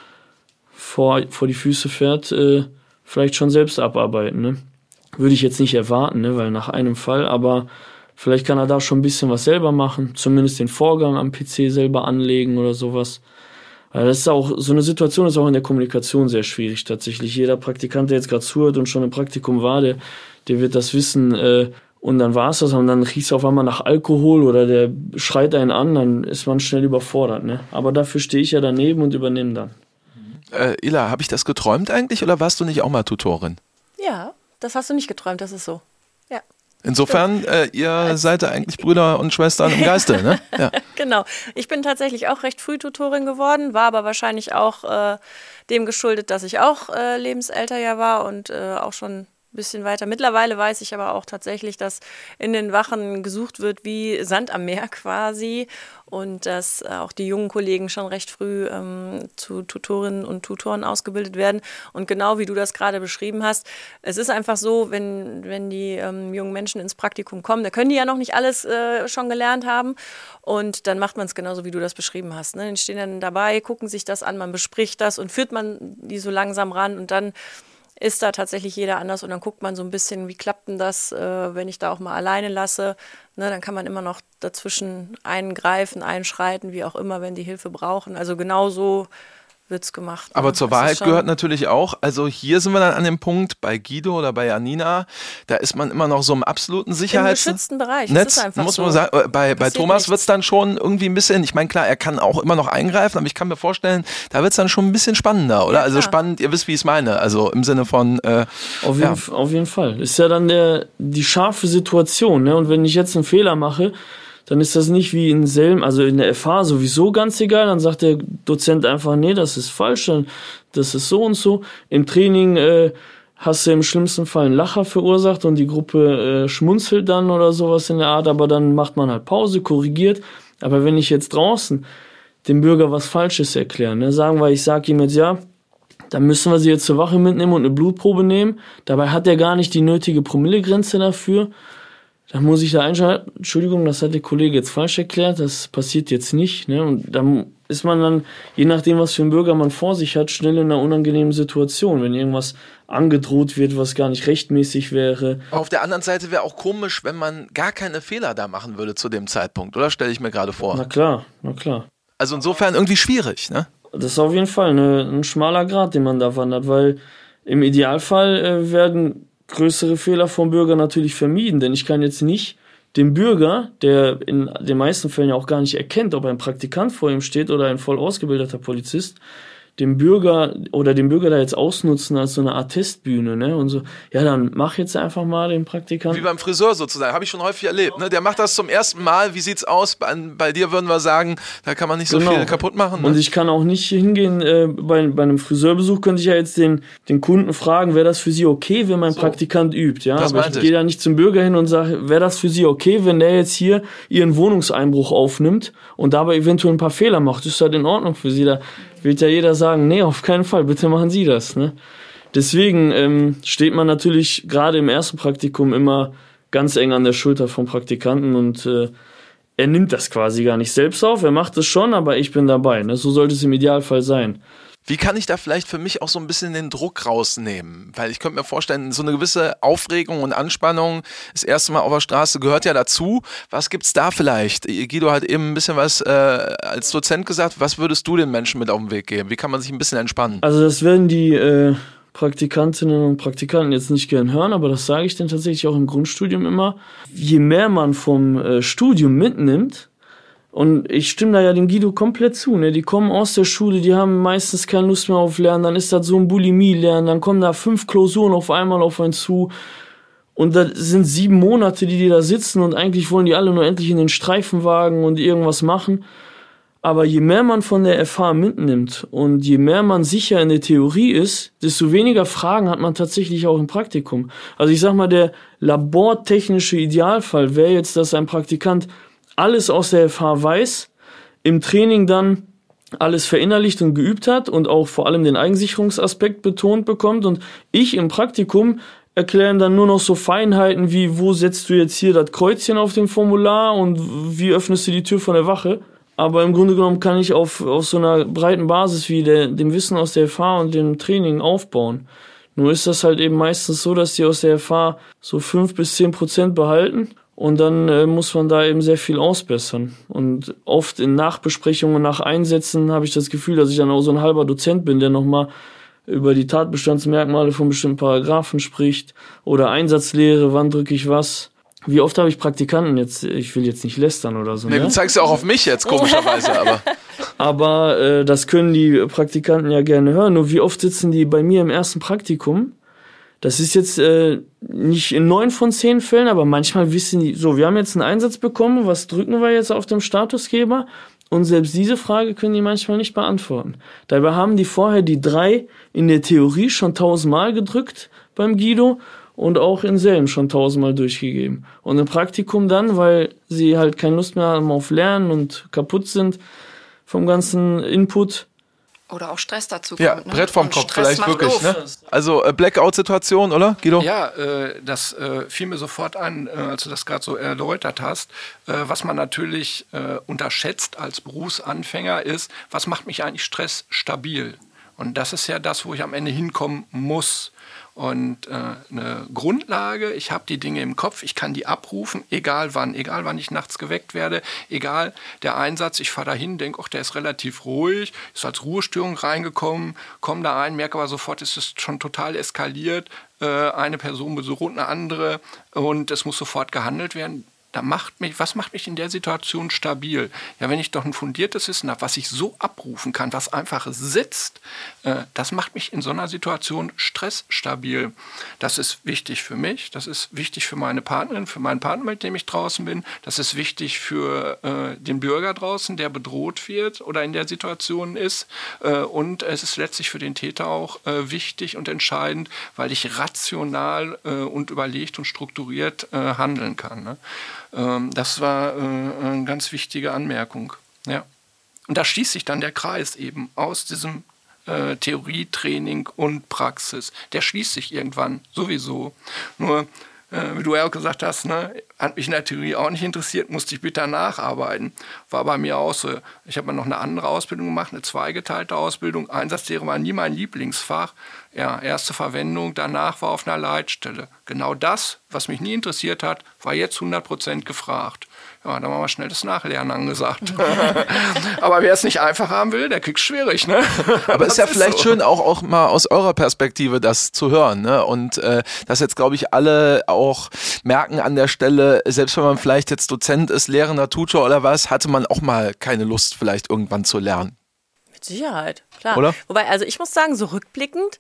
vor die Füße fährt, vielleicht schon selbst abarbeiten. Ne? Würde ich jetzt nicht erwarten, ne? Weil nach einem Fall, aber vielleicht kann er da schon ein bisschen was selber machen, zumindest den Vorgang am PC selber anlegen oder sowas. Das ist auch, so eine Situation ist auch in der Kommunikation sehr schwierig tatsächlich. Jeder Praktikant, der jetzt gerade zuhört und schon im Praktikum war, der wird das wissen und dann war es das und dann riecht es auf einmal nach Alkohol oder der schreit einen an, dann ist man schnell überfordert. Ne? Aber dafür stehe ich ja daneben und übernehme dann. Ela, habe ich das geträumt eigentlich oder warst du nicht auch mal Tutorin? Ja, das hast du nicht geträumt, das ist so. Ja. Insofern, ihr seid eigentlich Brüder und Schwestern im Geiste, ne? Ja. Genau. Ich bin tatsächlich auch recht früh Tutorin geworden, war aber wahrscheinlich auch dem geschuldet, dass ich auch lebensälter ja war und auch schon ein bisschen weiter. Mittlerweile weiß ich aber auch tatsächlich, dass in den Wachen gesucht wird wie Sand am Meer quasi und dass auch die jungen Kollegen schon recht früh zu Tutorinnen und Tutoren ausgebildet werden. Und genau wie du das gerade beschrieben hast, es ist einfach so, wenn die jungen Menschen ins Praktikum kommen, da können die ja noch nicht alles schon gelernt haben und dann macht man es genauso, wie du das beschrieben hast. Ne? Die stehen dann dabei, gucken sich das an, man bespricht das und führt man die so langsam ran und dann ist da tatsächlich jeder anders und dann guckt man so ein bisschen, wie klappt denn das, wenn ich da auch mal alleine lasse. Ne, dann kann man immer noch dazwischen eingreifen, einschreiten, wie auch immer, wenn die Hilfe brauchen. Also genau so wird's gemacht. Aber zur Wahrheit gehört natürlich auch, also hier sind wir dann an dem Punkt, bei Guido oder bei Janina, da ist man immer noch so im absoluten Sicherheits... Im geschützten Bereich, Netz, das ist einfach muss so. man sagen. Bei Thomas wird es dann schon irgendwie ein bisschen, ich meine klar, er kann auch immer noch eingreifen, aber ich kann mir vorstellen, da wird es dann schon ein bisschen spannender, oder? Ja, also spannend, ihr wisst, wie ich es meine, also im Sinne von... Auf jeden Fall. Ist ja dann die scharfe Situation, ne? Und wenn ich jetzt einen Fehler mache, dann ist das nicht wie in Selm, also in der FH sowieso ganz egal, dann sagt der Dozent einfach, nee, das ist falsch, dann das ist so und so. Im Training hast du im schlimmsten Fall einen Lacher verursacht und die Gruppe schmunzelt dann oder sowas in der Art, aber dann macht man halt Pause, korrigiert. Aber wenn ich jetzt draußen dem Bürger was Falsches erkläre, ne, sagen wir, ich sage ihm jetzt, ja, dann müssen wir sie jetzt zur Wache mitnehmen und eine Blutprobe nehmen, dabei hat er gar nicht die nötige Promillegrenze dafür. Dann muss ich da einschalten, Entschuldigung, das hat der Kollege jetzt falsch erklärt, das passiert jetzt nicht. Ne? Und dann ist man dann, je nachdem, was für einen Bürger man vor sich hat, schnell in einer unangenehmen Situation, wenn irgendwas angedroht wird, was gar nicht rechtmäßig wäre. Auf der anderen Seite wäre auch komisch, wenn man gar keine Fehler da machen würde zu dem Zeitpunkt, oder? Stelle ich mir gerade vor. Na klar. Also insofern irgendwie schwierig, ne? Das ist auf jeden Fall ein schmaler Grat, den man da wandert, weil im Idealfall werden größere Fehler vom Bürger natürlich vermieden, denn ich kann jetzt nicht dem Bürger, der in den meisten Fällen ja auch gar nicht erkennt, ob ein Praktikant vor ihm steht oder ein voll ausgebildeter Polizist, dem Bürger da jetzt ausnutzen als so eine Art Testbühne, ne? Und so, ja, dann mach jetzt einfach mal den Praktikanten. Wie beim Friseur sozusagen, habe ich schon häufig erlebt, ne? Der macht das zum ersten Mal, wie sieht's aus? Bei dir würden wir sagen, da kann man nicht so viel kaputt machen. Ne? Und ich kann auch nicht hingehen, bei einem Friseurbesuch könnte ich ja jetzt den Kunden fragen, wäre das für Sie okay, wenn mein Praktikant übt, ja? Aber ich gehe da nicht zum Bürger hin und sage, wäre das für Sie okay, wenn der jetzt hier Ihren Wohnungseinbruch aufnimmt und dabei eventuell ein paar Fehler macht, ist das in Ordnung für Sie? Da wird ja jeder sagen, nee, auf keinen Fall, bitte machen Sie das. Ne? Deswegen steht man natürlich gerade im ersten Praktikum immer ganz eng an der Schulter vom Praktikanten und er nimmt das quasi gar nicht selbst auf, er macht es schon, aber ich bin dabei. Ne? So sollte es im Idealfall sein. Wie kann ich da vielleicht für mich auch so ein bisschen den Druck rausnehmen? Weil ich könnte mir vorstellen, so eine gewisse Aufregung und Anspannung, das erste Mal auf der Straße gehört ja dazu. Was gibt's da vielleicht? Guido hat eben ein bisschen was als Dozent gesagt. Was würdest du den Menschen mit auf den Weg geben? Wie kann man sich ein bisschen entspannen? Also das werden die Praktikantinnen und Praktikanten jetzt nicht gern hören, aber das sage ich dann tatsächlich auch im Grundstudium immer. Je mehr man vom Studium mitnimmt, und ich stimme da ja dem Guido komplett zu, ne? Die kommen aus der Schule, die haben meistens keine Lust mehr auf Lernen, dann ist das so ein Bulimie-Lernen, dann kommen da 5 Klausuren auf einmal auf einen zu und das sind 7 Monate, die da sitzen und eigentlich wollen die alle nur endlich in den Streifenwagen und irgendwas machen. Aber je mehr man von der FH mitnimmt und je mehr man sicher in der Theorie ist, desto weniger Fragen hat man tatsächlich auch im Praktikum. Also ich sag mal, der labortechnische Idealfall wäre jetzt, dass ein Praktikant alles aus der FH weiß, im Training dann alles verinnerlicht und geübt hat und auch vor allem den Eigensicherungsaspekt betont bekommt und ich im Praktikum erklären dann nur noch so Feinheiten wie, wo setzt du jetzt hier das Kreuzchen auf dem Formular und wie öffnest du die Tür von der Wache. Aber im Grunde genommen kann ich auf so einer breiten Basis wie dem Wissen aus der FH und dem Training aufbauen. Nur ist das halt eben meistens so, dass die aus der FH so 5-10% behalten. Und dann muss man da eben sehr viel ausbessern. Und oft in Nachbesprechungen, nach Einsätzen habe ich das Gefühl, dass ich dann auch so ein halber Dozent bin, der nochmal über die Tatbestandsmerkmale von bestimmten Paragraphen spricht. Oder Einsatzlehre, wann drücke ich was. Wie oft habe ich Praktikanten jetzt, ich will jetzt nicht lästern oder so. Nee, du zeigst ja auch auf mich jetzt, komischerweise, aber. Aber das können die Praktikanten ja gerne hören. Nur wie oft sitzen die bei mir im ersten Praktikum? Das ist jetzt nicht in 9 von 10 Fällen, aber manchmal wissen die, so, wir haben jetzt einen Einsatz bekommen, was drücken wir jetzt auf dem Statusgeber? Und selbst diese Frage können die manchmal nicht beantworten. Dabei haben die vorher die 3 in der Theorie schon 1000-mal gedrückt beim Guido und auch in Selm schon 1000-mal durchgegeben. Und im Praktikum dann, weil sie halt keine Lust mehr haben auf Lernen und kaputt sind vom ganzen Input. Oder auch Stress dazu kommt. Ja, ne? Brett vorm Und Kopf Stress vielleicht macht wirklich. doof. Ne? Also Blackout-Situation, oder Guido? Ja, das fiel mir sofort ein, als du das gerade so erläutert hast. Was man natürlich unterschätzt als Berufsanfänger ist, was macht mich eigentlich stressstabil? Und das ist ja das, wo ich am Ende hinkommen muss. Und eine Grundlage, ich habe die Dinge im Kopf, ich kann die abrufen, egal wann ich nachts geweckt werde, egal der Einsatz, ich fahre da hin, denke, der ist relativ ruhig, ist als Ruhestörung reingekommen, komme da ein, merke aber sofort, es ist schon total eskaliert, eine Person bedroht eine andere und es muss sofort gehandelt werden. Was macht mich in der Situation stabil? Ja, wenn ich doch ein fundiertes Wissen habe, was ich so abrufen kann, was einfach sitzt, das macht mich in so einer Situation stressstabil. Das ist wichtig für mich, das ist wichtig für meine Partnerin, für meinen Partner, mit dem ich draußen bin. Das ist wichtig für den Bürger draußen, der bedroht wird oder in der Situation ist. Und es ist letztlich für den Täter auch wichtig und entscheidend, weil ich rational und überlegt und strukturiert handeln kann. Ne? Das war eine ganz wichtige Anmerkung. Ja. Und da schließt sich dann der Kreis eben aus diesem Theorie, Training und Praxis. Der schließt sich irgendwann sowieso. Nur, wie du ja auch gesagt hast, ne, hat mich in der Theorie auch nicht interessiert, musste ich bitter nacharbeiten. War bei mir auch so. Ich habe noch eine andere Ausbildung gemacht, eine zweigeteilte Ausbildung. Einsatzlehre war nie mein Lieblingsfach. Ja, erste Verwendung, danach war auf einer Leitstelle. Genau das, was mich nie interessiert hat, war jetzt 100% gefragt. Ja, da haben wir schnell das Nachlernen angesagt. Aber wer es nicht einfach haben will, der kriegt's schwierig, ne? Aber es ist ja vielleicht so schön, auch mal aus eurer Perspektive das zu hören, ne? Und dass jetzt, glaube ich, alle auch merken an der Stelle, selbst wenn man vielleicht jetzt Dozent ist, lehrender Tutor oder was, hatte man auch mal keine Lust, vielleicht irgendwann zu lernen. Mit Sicherheit, klar. Oder? Wobei, also ich muss sagen, so rückblickend,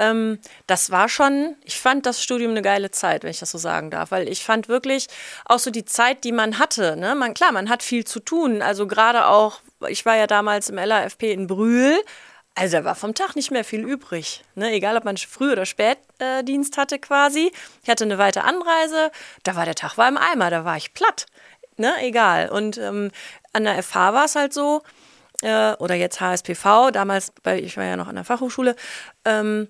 das war schon, ich fand das Studium eine geile Zeit, wenn ich das so sagen darf, weil ich fand wirklich auch so die Zeit, die man hatte, ne? Man hat viel zu tun, also gerade auch, ich war ja damals im LAFP in Brühl, also da war vom Tag nicht mehr viel übrig, ne? Egal, ob man Früh- oder Spätdienst hatte quasi. Ich hatte eine weite Anreise, der Tag war im Eimer, da war ich platt, ne? Egal. Und an der FH war es halt so, oder jetzt HSPV, damals, ich war ja noch an der Fachhochschule, man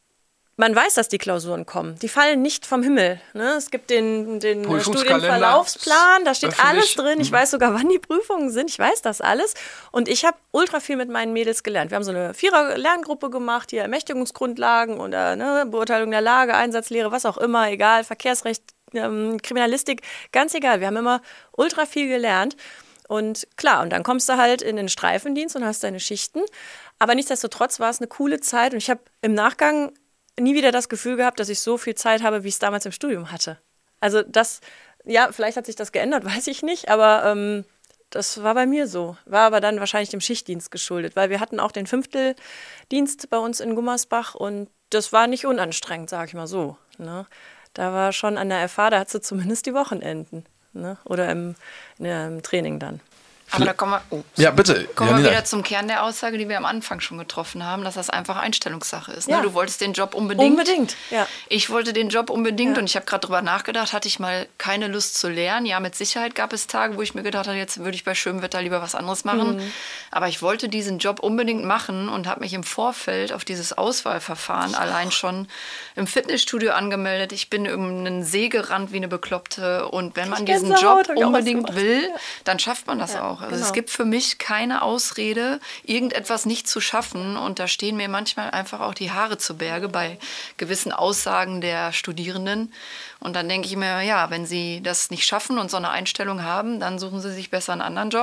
weiß, dass die Klausuren kommen. Die fallen nicht vom Himmel. Ne? Es gibt den Studienverlaufsplan, da steht alles drin. Ich weiß sogar, wann die Prüfungen sind. Ich weiß das alles. Und ich habe ultra viel mit meinen Mädels gelernt. Wir haben so eine 4er-Lerngruppe gemacht, hier Ermächtigungsgrundlagen oder Beurteilung der Lage, Einsatzlehre, was auch immer, egal, Verkehrsrecht, Kriminalistik, ganz egal. Wir haben immer ultra viel gelernt. Und klar, und dann kommst du halt in den Streifendienst und hast deine Schichten. Aber nichtsdestotrotz war es eine coole Zeit und ich habe im Nachgang nie wieder das Gefühl gehabt, dass ich so viel Zeit habe, wie ich es damals im Studium hatte. Also das, ja, vielleicht hat sich das geändert, weiß ich nicht, aber das war bei mir so. War aber dann wahrscheinlich dem Schichtdienst geschuldet, weil wir hatten auch den Fünfteldienst bei uns in Gummersbach und das war nicht unanstrengend, sag ich mal so. Ne? Da war schon an der FH, da hattest du zumindest die Wochenenden. Ne? Oder im Training dann. Aber da kommen wir, ja, bitte. Kommen wir wieder zum Kern der Aussage, die wir am Anfang schon getroffen haben, dass das einfach Einstellungssache ist. Ja. Ne? Du wolltest den Job unbedingt. Unbedingt, ja. Ich wollte den Job unbedingt und ich habe gerade drüber nachgedacht, hatte ich mal keine Lust zu lernen. Ja, mit Sicherheit gab es Tage, wo ich mir gedacht habe, jetzt würde ich bei schönem Wetter lieber was anderes machen. Aber ich wollte diesen Job unbedingt machen und habe mich im Vorfeld auf dieses Auswahlverfahren allein schon im Fitnessstudio angemeldet. Ich bin um einen See gerannt wie eine Bekloppte. Und wenn man diesen Job unbedingt will, dann schafft man das auch. Also es gibt für mich keine Ausrede, irgendetwas nicht zu schaffen. Und da stehen mir manchmal einfach auch die Haare zu Berge bei gewissen Aussagen der Studierenden. Und dann denke ich mir, ja, wenn sie das nicht schaffen und so eine Einstellung haben, dann suchen sie sich besser einen anderen Job.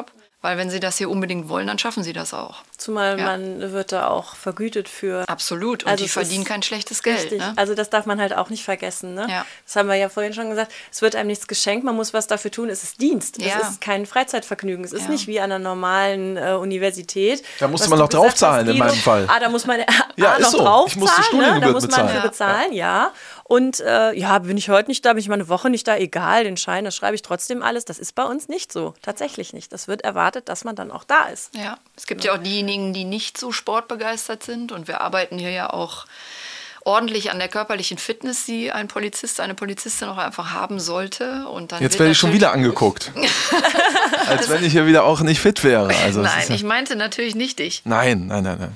Weil wenn sie das hier unbedingt wollen, dann schaffen sie das auch. Zumal man wird da auch vergütet für... Absolut. Und also die verdienen kein schlechtes Geld. Richtig. Ne? Also das darf man halt auch nicht vergessen. Ne? Ja. Das haben wir ja vorhin schon gesagt. Es wird einem nichts geschenkt, man muss was dafür tun. Es ist Dienst. Ja. Es ist kein Freizeitvergnügen. Es ist nicht wie an einer normalen Universität. Da musste man noch draufzahlen in meinem Fall. Da muss man ja, noch so. draufzahlen. Ich musste Studiengebühren da muss man bezahlen. für bezahlen, ja. Und bin ich heute nicht da, bin ich mal eine Woche nicht da, egal, den Schein, das schreibe ich trotzdem alles. Das ist bei uns nicht so. Tatsächlich nicht. Das wird erwartet, dass man dann auch da ist. Ja, es gibt ja auch diejenigen, die nicht so sportbegeistert sind. Und wir arbeiten hier ja auch ordentlich an der körperlichen Fitness, die ein Polizist, eine Polizistin auch einfach haben sollte. Und dann jetzt werde ich schon wieder angeguckt. Als wenn ich hier wieder auch nicht fit wäre. Also, nein, ich meinte natürlich nicht dich. Nein.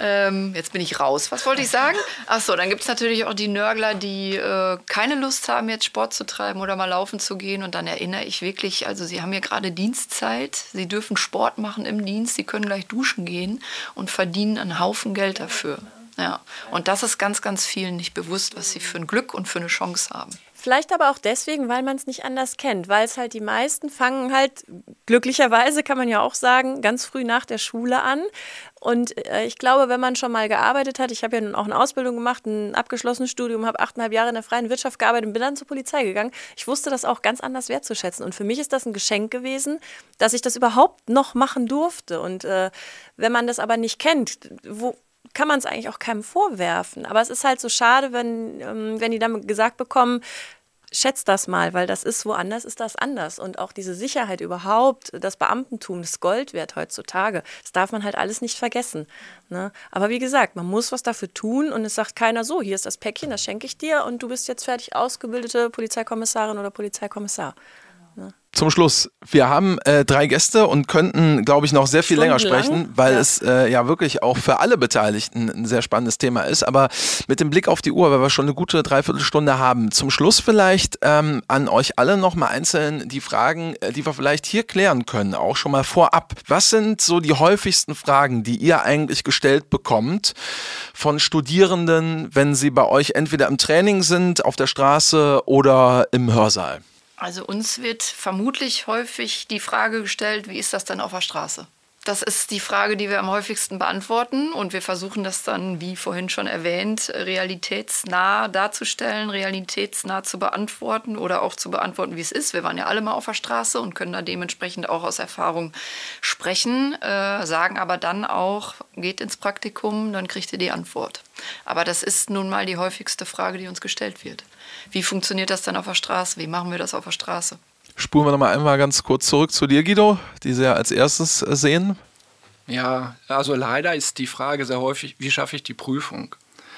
Jetzt bin ich raus. Was wollte ich sagen? Achso, dann gibt es natürlich auch die Nörgler, die keine Lust haben, jetzt Sport zu treiben oder mal laufen zu gehen. Und dann erinnere ich wirklich, also sie haben ja gerade Dienstzeit. Sie dürfen Sport machen im Dienst. Sie können gleich duschen gehen und verdienen einen Haufen Geld dafür. Ja, und das ist ganz, ganz vielen nicht bewusst, was sie für ein Glück und für eine Chance haben. Vielleicht aber auch deswegen, weil man es nicht anders kennt, weil es halt die meisten fangen halt, glücklicherweise kann man ja auch sagen, ganz früh nach der Schule an. Und ich glaube, wenn man schon mal gearbeitet hat, ich habe ja nun auch eine Ausbildung gemacht, ein abgeschlossenes Studium, habe 8,5 Jahre in der freien Wirtschaft gearbeitet und bin dann zur Polizei gegangen. Ich wusste das auch ganz anders wertzuschätzen. Und für mich ist das ein Geschenk gewesen, dass ich das überhaupt noch machen durfte. Und wenn man das aber nicht kennt, kann man es eigentlich auch keinem vorwerfen. Aber es ist halt so schade, wenn die dann gesagt bekommen, schätzt das mal, weil das ist woanders, ist das anders. Und auch diese Sicherheit überhaupt, das Beamtentum, das Gold wert heutzutage, das darf man halt alles nicht vergessen. Ne? Aber wie gesagt, man muss was dafür tun und es sagt keiner so, hier ist das Päckchen, das schenke ich dir und du bist jetzt fertig ausgebildete Polizeikommissarin oder Polizeikommissar. Ne? Zum Schluss, wir haben 3 Gäste und könnten, glaube ich, noch sehr viel länger sprechen, weil es ja wirklich auch für alle Beteiligten ein sehr spannendes Thema ist. Aber mit dem Blick auf die Uhr, weil wir schon eine gute Dreiviertelstunde haben, zum Schluss vielleicht an euch alle nochmal einzeln die Fragen, die wir vielleicht hier klären können, auch schon mal vorab. Was sind so die häufigsten Fragen, die ihr eigentlich gestellt bekommt von Studierenden, wenn sie bei euch entweder im Training sind, auf der Straße oder im Hörsaal? Also uns wird vermutlich häufig die Frage gestellt, wie ist das denn auf der Straße? Das ist die Frage, die wir am häufigsten beantworten und wir versuchen das dann, wie vorhin schon erwähnt, realitätsnah darzustellen, realitätsnah zu beantworten oder auch zu beantworten, wie es ist. Wir waren ja alle mal auf der Straße und können da dementsprechend auch aus Erfahrung sprechen, sagen aber dann auch, geht ins Praktikum, dann kriegt ihr die Antwort. Aber das ist nun mal die häufigste Frage, die uns gestellt wird. Wie funktioniert das dann auf der Straße? Wie machen wir das auf der Straße? Spulen wir noch mal einmal ganz kurz zurück zu dir, Guido, die Sie ja als erstes sehen. Ja, also leider ist die Frage sehr häufig, wie schaffe ich die Prüfung?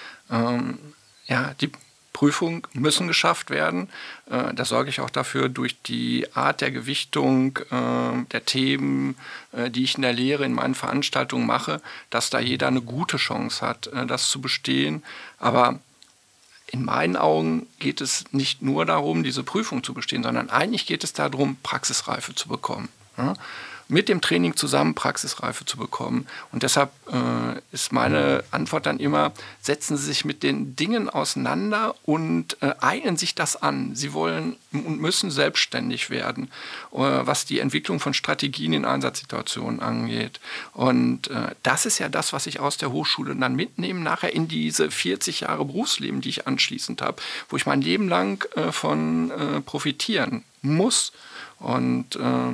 Die Prüfungen müssen geschafft werden. Da sorge ich auch dafür durch die Art der Gewichtung der Themen, die ich in der Lehre in meinen Veranstaltungen mache, dass da jeder eine gute Chance hat, das zu bestehen. Aber in meinen Augen geht es nicht nur darum, diese Prüfung zu bestehen, sondern eigentlich geht es darum, Praxisreife zu bekommen. Ja? Mit dem Training zusammen Praxisreife zu bekommen. Und deshalb ist meine Antwort dann immer, setzen Sie sich mit den Dingen auseinander und eignen sich das an. Sie wollen und müssen selbstständig werden, was die Entwicklung von Strategien in Einsatzsituationen angeht. Und das ist ja das, was ich aus der Hochschule dann mitnehme, nachher in diese 40 Jahre Berufsleben, die ich anschließend habe, wo ich mein Leben lang von profitieren muss. Und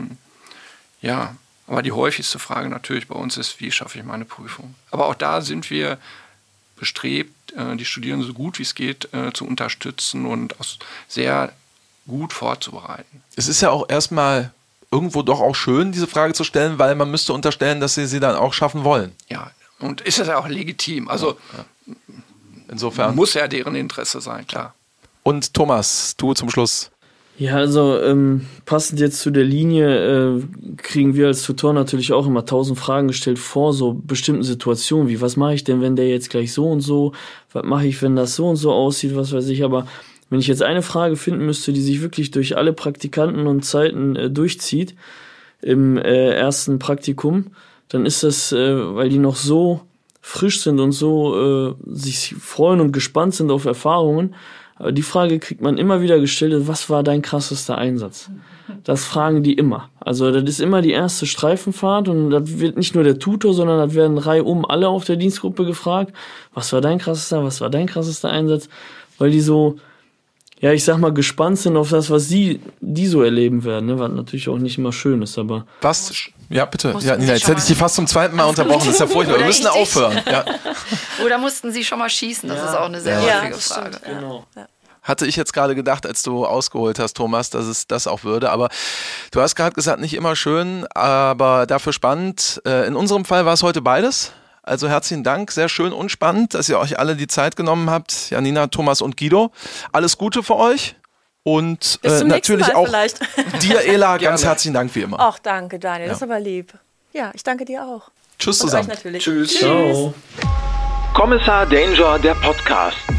aber die häufigste Frage natürlich bei uns ist, wie schaffe ich meine Prüfung? Aber auch da sind wir bestrebt, die Studierenden so gut wie es geht zu unterstützen und auch sehr gut vorzubereiten. Es ist ja auch erstmal irgendwo doch auch schön, diese Frage zu stellen, weil man müsste unterstellen, dass sie dann auch schaffen wollen. Ja, und ist das ja auch legitim. Also insofern muss ja deren Interesse sein, klar. Und Thomas, du zum Schluss. Ja, also passend jetzt zu der Linie kriegen wir als Tutor natürlich auch immer 1000 Fragen gestellt vor so bestimmten Situationen, wie was mache ich denn, wenn der jetzt gleich so und so, was mache ich, wenn das so und so aussieht, was weiß ich. Aber wenn ich jetzt eine Frage finden müsste, die sich wirklich durch alle Praktikanten und Zeiten durchzieht im ersten Praktikum, dann ist das, weil die noch so frisch sind und so sich freuen und gespannt sind auf Erfahrungen, Aber die Frage kriegt man immer wieder gestellt, was war dein krassester Einsatz? Das fragen die immer. Also das ist immer die erste Streifenfahrt und das wird nicht nur der Tutor, sondern das werden reihum alle auf der Dienstgruppe gefragt, was war dein krassester Einsatz? Weil die so, ja, ich sag mal, gespannt sind auf das, was die so erleben werden, ne? Was natürlich auch nicht immer schön ist, aber... Was? Ja, bitte. Ja, Nina, jetzt hätte ich die fast zum zweiten Mal unterbrochen. Das ist ja furchtbar. Wir müssen aufhören. Ja. Oder mussten Sie schon mal schießen? Das ist auch eine sehr häufige Frage. Genau. Ja. Hatte ich jetzt gerade gedacht, als du ausgeholt hast, Thomas, dass es das auch würde. Aber du hast gerade gesagt, nicht immer schön, aber dafür spannend. In unserem Fall war es heute beides. Also herzlichen Dank, sehr schön und spannend, dass ihr euch alle die Zeit genommen habt. Janina, Thomas und Guido. Alles Gute für euch. Und natürlich auch vielleicht. dir, Ela, ganz herzlichen Dank wie immer. Ach, danke, Daniel, das ist aber lieb. Ja, ich danke dir auch. Tschüss Und zusammen. euch natürlich. Tschüss. Ciao. Kommissar Danger, der Podcast.